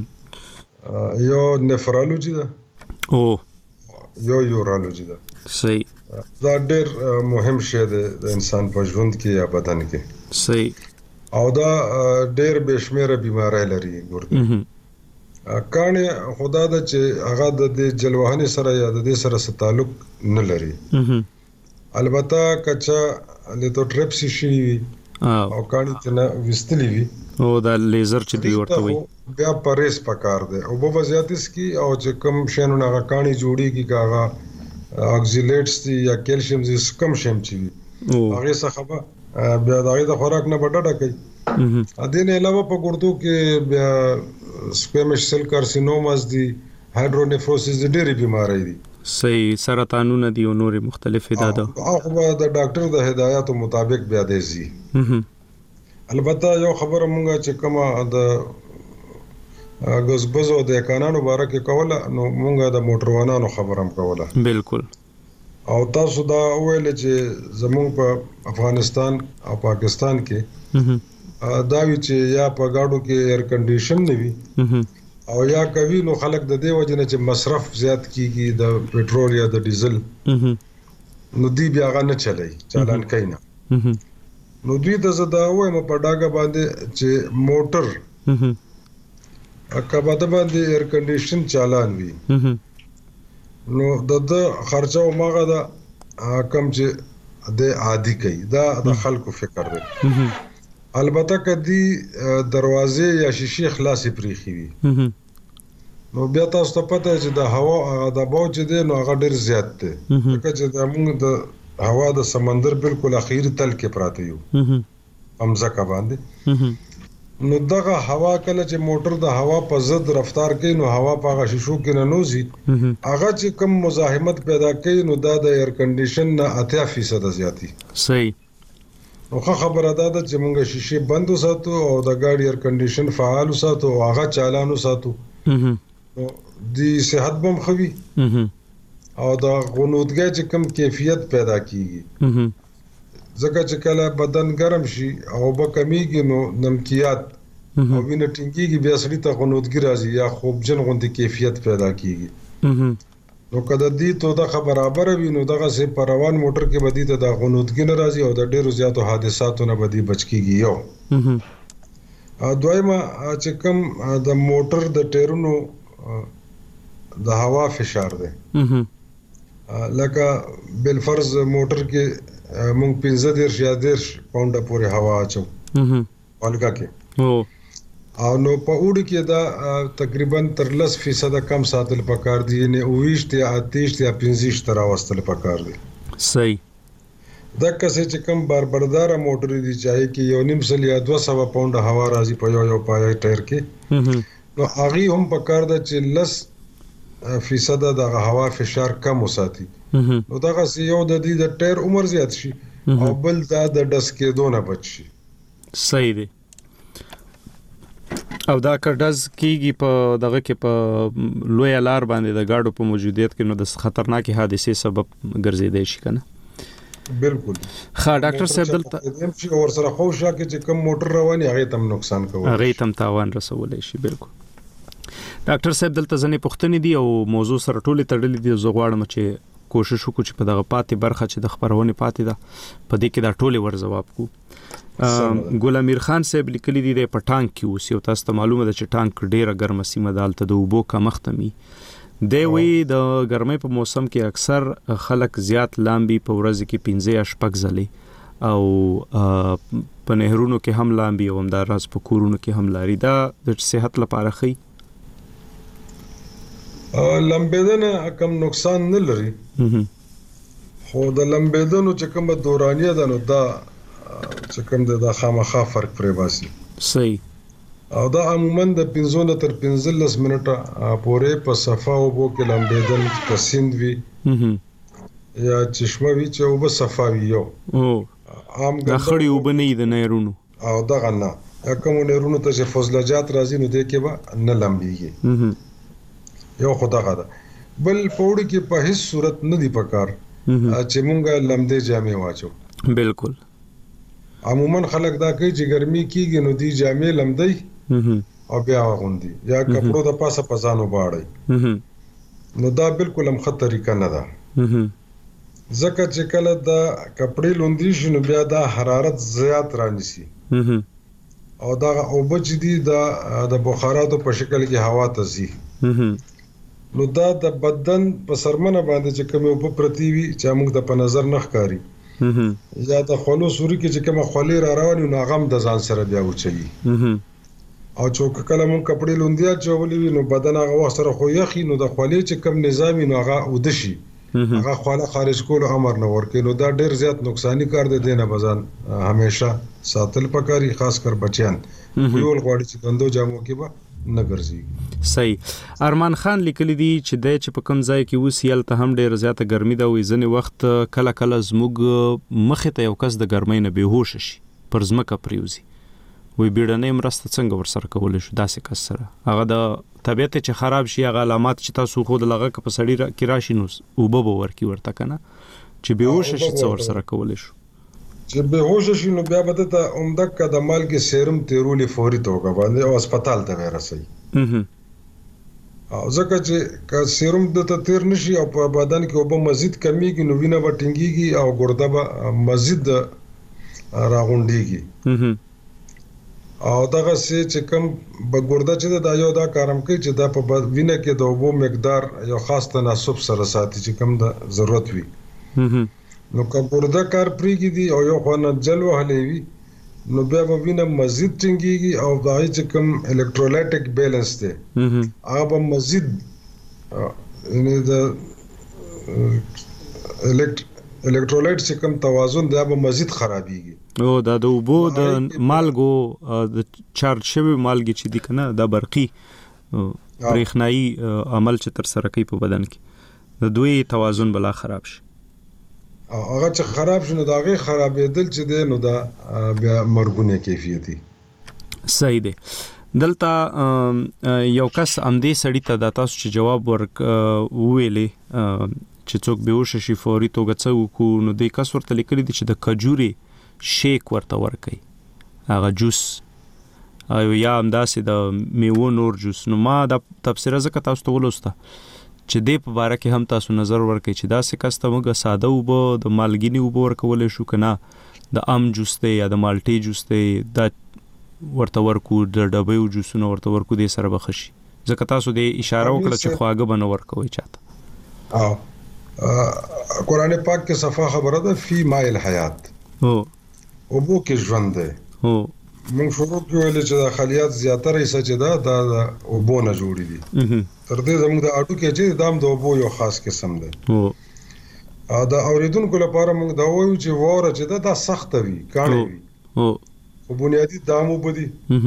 یو نفرولوژي ده او یو یورولوژي ده صحیح دا ډېر مهم شی دی د انسان په ژوند کې یا بدن کې صحیح او دا ډېر بشمیره بیماری لري ګردې کانه خدا د چې هغه د جلوهنې سره یا د دې سره څه تعلق نه لري. البته کچا لیتوټریپسي شي او کانه تنه وستلی وي او دا لیزر چې دی ورته وي بیا پریس پکار دی او په وضعیتس کې او چې کم شینو نه کانی جوړیږي کاغه اکسیلیټس دي یا کیلشیم دي کم شیم چی هغه څه خبره بیا دغه د خوراک نه بډډه کوي. ا دې نه علاوه په ګردو کې بیا سکویمش سیل کارسینوماز دي هایدرونیفروسس دي ډېری بیماری دي صحیح سرطانونه دي او نور مختلفې ده ده او د ډاکټر د هدایاتو مطابق بیا دی زی. البته یو خبره مونږه چې کومه د غزبزو د قانونو باره کې کوله نو مونږه د موټروانانو خبرم کوله بالکل او تاسو دا ویل چې زمونږ په افغانستان او پاکستان کې دا وی چې یا په گاډو کې ایر کنډیشن نه وي او یا کوي نو خلک د دې وجه نه چې مصرف زیات کیږي د پېټرول یا د ډیزل نو دی بیا غا نه چلای چالان کینا نو دوی ته زدا وایم په ډاګه باندې چې موټر اکبا د باندې ایر کنډیشن چالان وي نو د خرچه او ماغه دا کم چې د عادي کوي دا د خلکو فکر دی. البته کدی دروازې یا شیشې خلاصې پریخي وي نو بیا تاسو ته پته چې د هوا د باو چې دی نو هغه ډیر زیات دی ځکه چې د موږ د هوا د سمندر بالکل اخیری تل کې پراته یو امزکه باندې نو دغه هوا کله چې موټر د هوا په ضد رفتار کوي نو هوا په هغه شیشو کې نه نوزي هغه چې کم مزاحمت پیدا کوي نو دا د ایر کنډیشن نه اتیا فیصد زیاتی صحیح نو خبره ده چې موږ شیشې بند وساتو او د ګاډي ایر کنډیشن فعال وساتو او هغه چالان وساتو نو د صحت بم خوي او دا غنودګۍ چې کم کیفیت پیدا کیږي ځکه چې کله بدن ګرم شي او به کمیږي نو نمکیات او وینه ټینګيږي بیا سړی ته غنودګي راځي یا خوبجن غوندي کیفیت پیدا کیږي نو کله دې ته دا برابر وي نو دغه سه پر روان موټر کې بدی ته دا غنودګي ناراضي او د ډیرو زیاتو حادثاتو نه بدی بچ کیږي یو ا دویمه چې کم د موټر د ټایرونو د هوا فشار دی لکه بل فرض موټر کې مونږ پنځه دېرش یا دېرش پاونډه پورې هوا اچو الګه کې او نو په وړ کې دا تقریبا تر لس فیصد کم ساتل پکار دي نه اویشت یا آتش یا پنځه تر واستل پکار دي صحیح دا کسه چې کم باربردار موټر دي چاهي کې یو نیم سل یا دوه سوه پاونډه هوا راځي په یو یو پای ټایر کې نو هغه هم پکار ده چې لس فیصد د هوا فشار کم وساتي نو دا غسی یو د دې د ټایر عمر زیات شي او بل دا د ډس کې دونه بچ شي صحیح دی او دا کډز کیږي په دغه کې په لوی لار باندې د گاډو په موجودیت کې نو د خطرناکي حادثې سبب ګرځیدای شي کنه بالکل ښه ډاکټر صاحب دلته چې ور سره خو شا کې چې کم موټر رواني هغه تم نقصان کوي هغه تم تاوان رسولای شي بالکل. ډاکټر صاحب دلته ځنې پوښتنې دي او موضوع سره ټولې تړلې دي زه غواړم چې کوشش وکړو چې په دغه پاتې برخه چې د خبرونه پاتې ده په دې کې دا ټولې ور جواب کو. ګل امیر خان صاحب لیکلي دي د پټانک کې اوس یو تاسو ته معلومه ده چې ټانک ډیره ګرمه سیمه دالته د اوبو کمښت می دی وی د ګرمۍ په موسم کې اکثر خلک زیات لامبي په ورځ کې پنځه یا شپږ ځلې او په نهرونو کې هم لامبي او همدار راز په کورونو کې هم لاري دا د صحت لپاره ښه لمبیدنه کم نقصان نه لري خو د لمبیدنو چې کومه دورانیه ده نو دا چې کوم د خامخا فرق پرې باسي صحیح او دا عموما د پنځه تر پنځلس منټه پورې په صفا او بو کې لمبیدل کسیند وی یا چشمه وی چې او په صفا وی یو او عام د خړی وبني د نهرونو او دا غنا کوم نهرونو ته چې فضلجات راځي نو د کې به نه لمبيږي یو خدا غدا بل پوړی کې په هیڅ صورت نه دی پکار چې مونږه لمدې جامې واچو بالکل عموما خلک دا کوي چې ګرمي کیږي نو دی جامې لمدې او بیا غوندي یا کپړو د پاسه پزانو باړي نو دا بالکل هم خطر طریقه نه ده ځکه چې کله دا کپړې لوندې شي نو بیا دا حرارت زیات رانیسي او دا او بچ دي د بخاراتو په شکل کې هوا ته ځي. نو دا د بدن په سرمنه باندې چې کوم په پرتی وي چې موږ د په نظر نه ښکاری یا د خلو سوري کې چې کوم خولې را رواني نو غم د ځان سره بیا وچي او چې کله موږ کپڑے لوندیا چولې وي نو بدن هغه وخت سره خو یخي نو د خولې چې کوم نظام نو هغه ودشي هغه خواله خارج کول امر نه ورکې نو دا ډیر زیات نقصانی کار دی نه بزن همیشه ساتل پکاري خاص کر بچیان یول غواړي چې دندو جامو کې به نه ګرځي. صحیح. ارمان خان لیکلی دی چې د چې په کوم ځای کې وسیل ته هم ډیر زیاته ګرمي دا وي ځنې وخت کله کله زموږ مخې ته یو کس د ګرمۍ نه بهوش شي پر ځمکه پریوزي وي بیړنۍ مرسته څنګه ورسره کولای شو داسې کس سره هغه د طبيعت چې خراب شي هغه علامات چې تاسو خود لغه په سړی کې راشي نو او به ورکی ورته کنه چې بهوش شي څو ورسره کولای شو چې بهوش شي نو بیا به ته عمده کده مال کې سیرم تیرولې فوري توګه باندې او هسپتال ته ورسي او ځکه چې که سیرم د تیر نشي او په بدن کې او به مزید کمیږي نو وینه وټینګيږي او ګرده به مزید راغونډيږي او دغه سي چې کوم بګوردا چې دا یو دا کارم کوي چې دا په وینه کې د اوبو مقدار یو خاص تناسب سره ساتي چې کوم د ضرورت وي نو کګوردا کار پریږي دي او یو خانه جل وهلې وي نو بیا به وینه مزید ټینګيږي او دا چې کوم الکترولایټیک بیلانس دی هغه به مزید یعنی د الکترولایټ چې کوم توازن دی به مزید خرابيږي او دا د اوبو د مالګو د چارج شوی مالګي چې دي کنه د برقي برېښنايي عمل چې تر سره کوي په بدن کې د دوی توازن بلا خراب شي او هغه چې خراب شنه دا غي خرابېدل چې دی نو دا بیا مرګونه کیفیتي. صحیح دی. دلته یو کس امدې سړی ته د تاسو چې جواب ورک ویلې چې څوک بهوش شي فوري توګه څو کو نو د کس ورته لیکلي دي چې د کجوري شیک ورته ورکي هغه جوس او یا همداسې د میوه نور جوس نو ما د تفسیر زکه تاسو ته ولوسته چې دې په باره کې هم تاسو نظر ورکړئ چې دا څه کس ته موږ ساده اوبه د مالګینې اوبه ورکولی شو که نه د ام جوس دی یا د مالټې جوس دی دا ورته ورکو د ډبیو جوسونه ورته ورکو دې سره به ښه شي ځکه تاسو دې اشاره وکړه چې خواږه به نه ورکوئ چاته. او قرآن پاک کې صفا خبره ده فی ماء الحیات هو اوبو کې ژوند دی هو موږ شروع کې ویل چې د خلیات زیاتره حصہ چې دا د اوبو نه جوړي دي تر دې زموږ د اډو کې چې دام د اوبو یو خاص قسم دی هو ا د اوریدونکو لپاره موږ دا وایو چې وره چې دا, دا سخت وي کاڼي وي هو خو بنیادی دامو بدی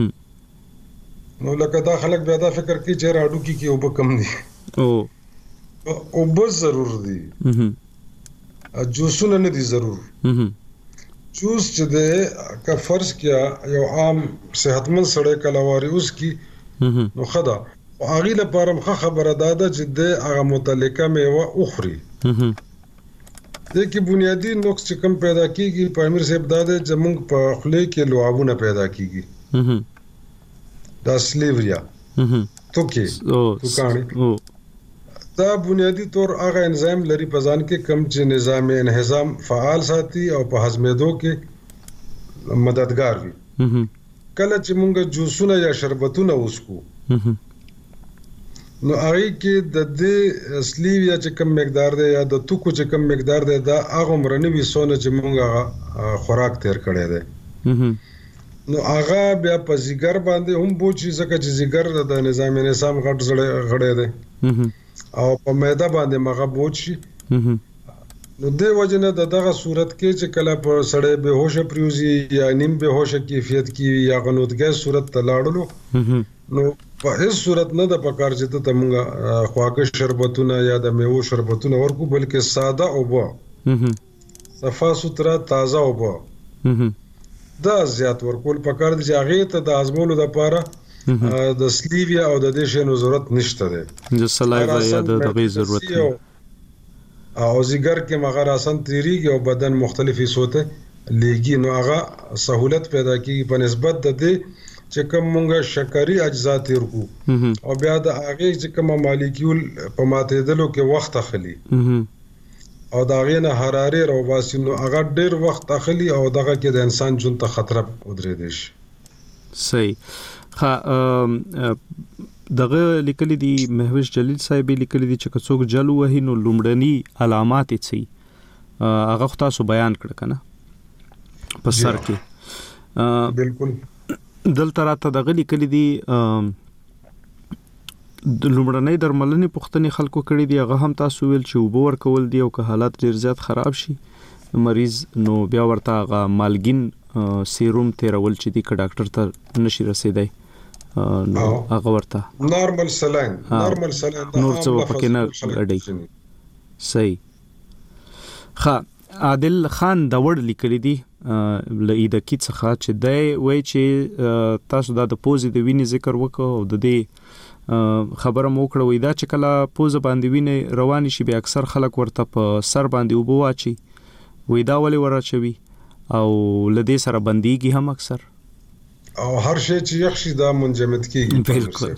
نو لکه دا خلک بیا دا فکر کوي چې راډو کې کې اوبو کم دي او اوبو ضرور دي ا جوسونه نه دي ضرور جوس چې ده که فرض کیا یو عام صحتمند سړی کلاواري اوس کی نو خدا او هغه لپاره مخه خبره ده چې ده هغه متعلقه میوه اخري د کی بنیادی نقص چې کم پیدا کیږي په امیر صاحب ده چې موږ په خله کې لوابونه پیدا کیږي دا سلیوریا تو کې تو کانی دا بنیادی طور هغه انزیم لري په ځان کې کم چې نظام انهضام فعال ساتي او په هضمېدو کې مددگار وي کله چې مونږ جوسونه یا شربتونه وسکو نو هغه کې د دې اصلي یا چې کم مقدار دی یا د توکو چې کم مقدار دی دا هغه مرنوي سونه چې مونږه خوراک تیر کړی دی نو هغه بیا په زیګر باندې هم بوچي ځکه چې زیګر د نظام انهضام غټ زړه غړی دی او په معده باندې مغه بوچي نو د وجنه د دغه صورت کې چې کله په سړی بهوش پریوزي یا نیم بهوش کیفیت کې یا غنودګي صورت تلاړلو نو په هیڅ صورت نه د پکار چې ته موږ خواږه شربتونه یا د میوه شربتونه ورکو بلکې ساده اوبه صفا سوتره تازه اوبه دا زیات ورکول پکار دي چې هغه ته د ازمولو لپاره د سلیویا او د دې شنو ضرورت نشته ده د سلایوا یا د دغه ضرورت او زیګر کې مغه راسن تیریږي او بدن مختلفي صوته لګي نو هغه سہولت پیدا کیږي په نسبت د دې چې کوم مونږه شکري اجزا تیر کو او بیا د هغه چې کوم مالیکول په ماتېدلو کې وخت اخلي او دا غینه حرارت او واسینو هغه ډیر وخت اخلي او دغه کې د انسان جون ته خطر ودرې دي صحیح. ها دغه لیکلي دي مهوش جلیل صاحب لیکلي دي چې څوک جلو وهي نو لومړني علامات یې څه هغه خو تاسو بیان کړ کنه په سر کې بالکل. دلته راته دغه لیکلي دي د لومړنۍ درملنې پوښتنې خلکو کړي دي هغه هم تاسو ویل چې وبو ورکول دي او که حالات ډیر زیات خراب شي مریض نو بیا ورته هغه مالګین سیروم تیرول چې دی که ډاکټر ته نشي رسیدای نو هغه ورته نارمل سلاین نارمل سلاین نور څه پکې نه غړي. صحیح. ښه عادل خان د وړ لیکلي دي لید کی څخه چې دی وای چې تاسو د پوزې د وینې ذکر وکړو او د دې خبره مو کړو وای دا چې کله پوزه باندې وینې روان شي به اکثر خلک ورته په سر باندې وبو واچي وای دا ولې ورچوي او لدې سره بنديږي هم اکثر او هر شی چې یخ شي دا منجمد کیږي. بالکل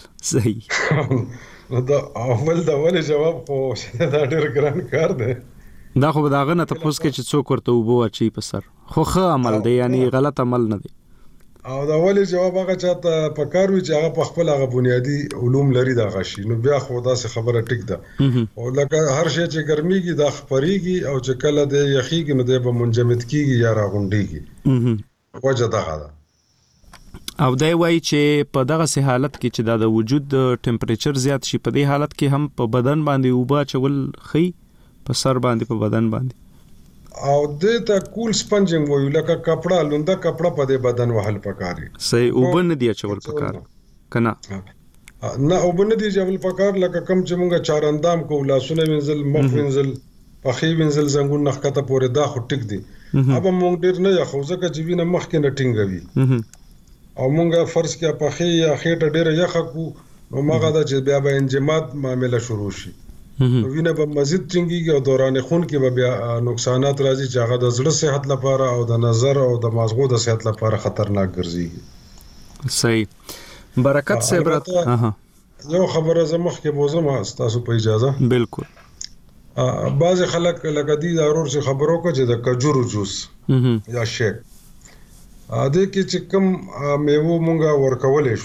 صحیح. نو دا اول دا ولې جواب خو دا ډېر ګران کار دی. دا خو داغه نه تاسو کې چې څوک ورته وبو اچي په سر خو ښه عمل دی یعنی غلط عمل نه دی. او دا ولې جواب هغه چاته پکار وي چې هغه په خپل هغه بنیادی علوم لري دا غشي نو بیا خو دا څه خبره ټیک ده. او لکه هر شی چې ګرميږي دا خپريږي او چې کله د یخيږي نو د به منجمد کیږي یا راغونډيږي وجه دا ده. او دا وایي چې په دغه سه حالت کې چې د وجود ټمپریچر زیات شي په دې حالت کې هم په بدن باندې وبا چول خي په سر باندې په بدن باندې او د تا کول سپنجنګ وایو لکه کپڑا لوندا کپڑا په دې بدن وهل پکاري. صحیح. وبن دی چول پکار کنه نه وبن دی چول پکار لکه کم چې مونږه چار اندام کو لاسونه وینځل مخ وینځل پخې وینځل زنګون نخکته پورې دا خو ټیک دی. اب مونږ ډیر نه یخو ځکه چې وینه مخ کې نه ټینګوي او مونږه فرض کې پخې یا خېټه ډیره یخ کو نو ماغه دا چې بیا به انجماد معاملې شروع شي وینه به مزید ټینګيږي او دوران خون کې به بیا نقصانات راځي چې هغه د زړه صحت لپاره او د نظر او د مازغو د صحت لپاره خطرناک ګرځي. صحیح. برکت صاحب راته اها یو خبره زمخ کې بوزم تاسو په اجازه. بالکل. ا بعض خلک لکه دي ضرور څه خبرو کو چې د کجورو جوس یا شیک ا دې کې چې کوم میوه مونږه ورکولې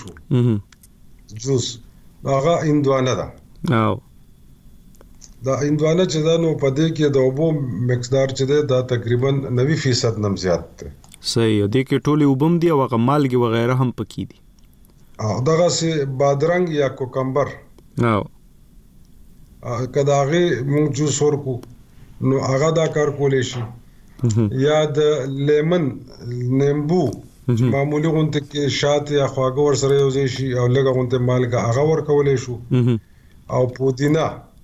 شو جوس هغه اندوانه ده. او دا اندوانه چې دا نو په دې کې د اوبو مقدار چې ده دا تقریبا نوي فیصد نم زیات ده. صحیح. دې کې ټولي وبم دي او هغه مالګي وغیرہ هم پکې دي. او دغه سي بادرنګ یا کوکمبر او کدا هغه مونږ جوس ورکو نو هغه دا کار کولې شي. یا د لیمن نیمبو معمولی غونته کې شات یا خواږه ور سره یو ځای شي او لږه غونته مالګه هغه ور کولې شو او پودینا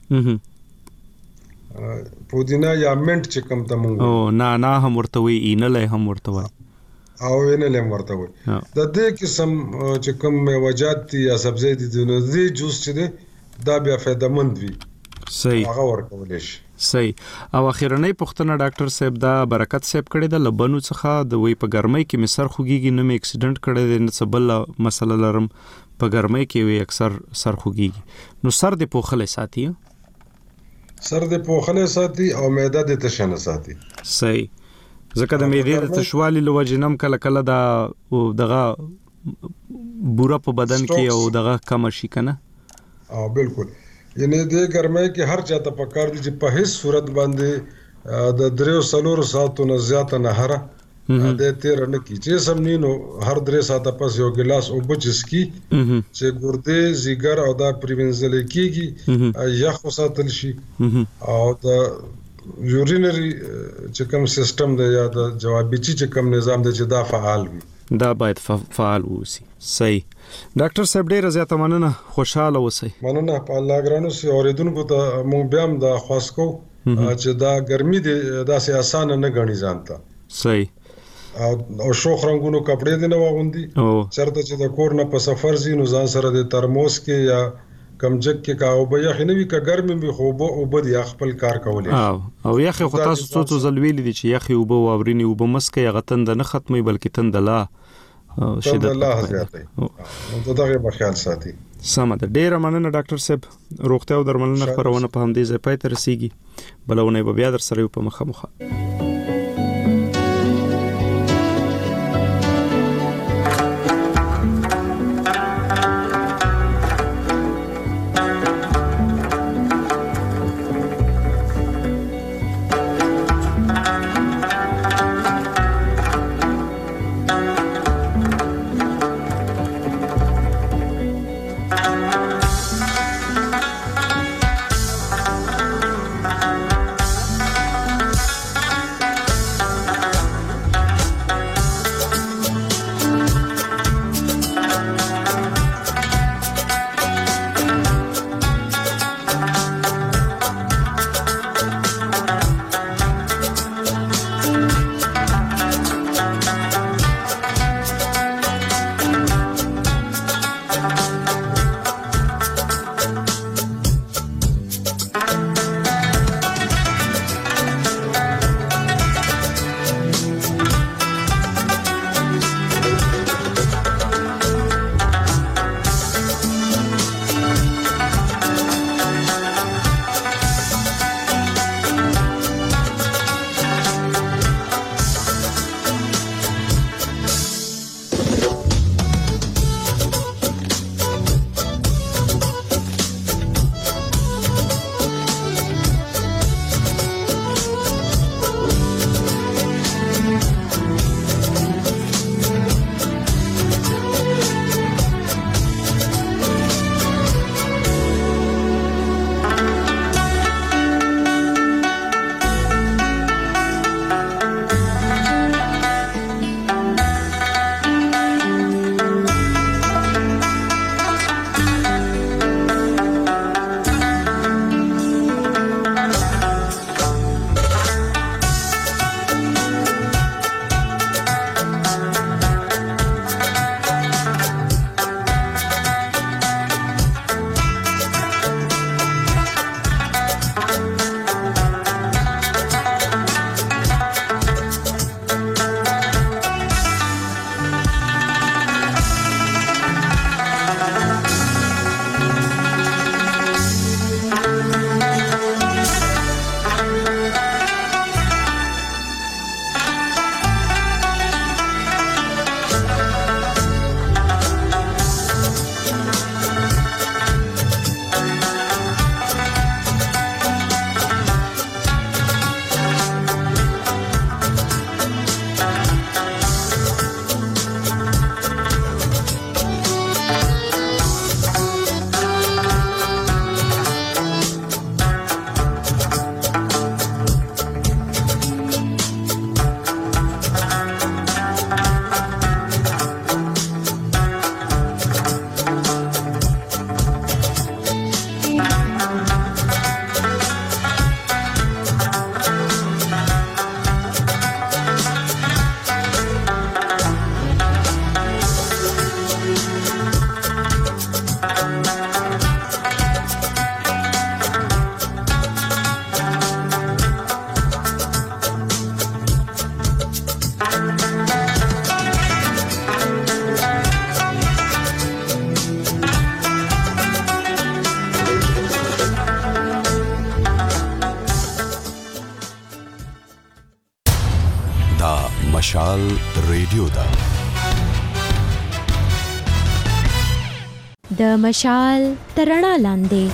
پودینا یا منټ چې کوم ته مونږ او نه نه هم ورته وي اینلې هم ورته وي او اینلې هم ورته وي د دې قسم چې کوم میوجات یا سبزی دي نو دې جوس چې ده دا بیا فایدهمند وي. صحیح. هغه ور کولې شي. صحیح. او اخیرنۍ پښتنه ډاکټر صاحب دا برکت صاحب کړي د لبنو څخه د وی په ګرمۍ کې مسر خوږيږي نو می اکسیډنټ کړي د نسبل مسله لرم په ګرمۍ کې وی اکثر سر خوږيږي نو سر د پوخلې ساتي سر د پوخلې ساتي او معده د تشنه ساتي. صحیح. ځکه د معدې د تشوالي لوجنم کله کله دا دغه بوره په بدن کې او دغه کم شي کنه. او بالکل یعنی د ګرمۍ کې هر چاته پکار دي چې په هیڅ صورت باندې د دریو سلور ساعتو نه زیات نه هره د تیر نه کی چې سمنینو هر درې ساعته پس یو ګلاس اوبه چسکی چې ګردې زیګر او دا پریوینزل کیږي یخ وساتل شي او د یورینری چې کوم سیستم دی یا د جوابي چې کوم نظام دی چې دا فعال وي دا باید فعال وسی. صحیح. ډاکټر صاحب ډیره زیاته مننه خوشاله اوسئ. مننه په الله ګرانو سي اوریدونکو ته مونږ بیا هم د خواسکو چې دا ګرمي دی دا سي اسانه نه غني ځانته. صحیح. او شوخ رنگونو کپڑے دی نه واغوندي چرته چې د کور نه په سفر زی نو ځان سره د ترموس کې یا کمجک کې کا او بیا خنوي کا ګرمي به خو او بد یا خپل کار کولای. او او یخ خو تاسو څو څو زلویل دي چې یخ او بو اورینی او بمسکه یغتن د نه ختمي بلکې تند لا شدت الله زیاته نو دغه په خیال ساتي. سم ده. ډیره مننه ډاکټر صاحب. روغتیا او درملنه خبرونه په همدې ځای پای ته رسیږي. بلونه به بیا در سره په مخه مخه. مشال ریډیو دا د مشال ترڼا لاندې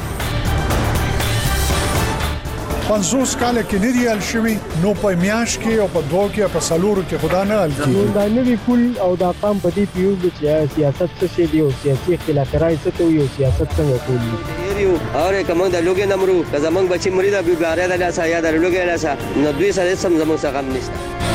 پنځوس کال کې نریال شوی نو په میاش کې او په دوه کې په سالورو کې خدا نه ال کی دا نوی کول او دا قام په دې پیو چې سیاست څه شي دی او سیاسي اختلاف راځي څه ته یو سیاست څنګه کوي یو اوره کوم د لوګي نمرو که زمنګ بچی مری دا بیګاره د لاسه یا د لوګي لاسه نو دوی سره سم زمنګ څنګه نشته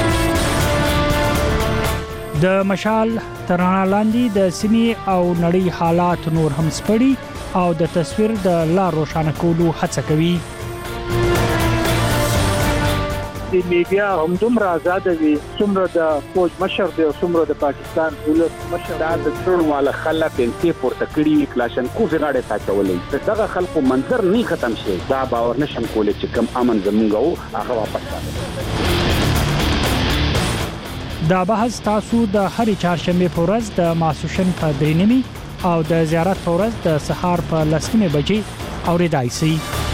د مشال ترانه لاندې د سیمې او نړۍ حالات نور هم سپړي او د تصویر د لا روښانه کولو هڅه کوي د میډیا هم دومره آزاد وي څومره د فوج مشر دی او څومره د پاکستان ولر مشر دا د ټول والا خلک انتي پورته کړی کلاشن کو غاړه تا چولې دغه خلکو منظر نه ختم شي دا باور نشم کولای چې کم امن زمونږ او هغه واپس راځي دا بحث تاسو د هرې چهارشنبه په ورځ د ماسوشن په درې نیمه او د زیارت په ورځ د سهار په لسمه بجې اوریدای شئ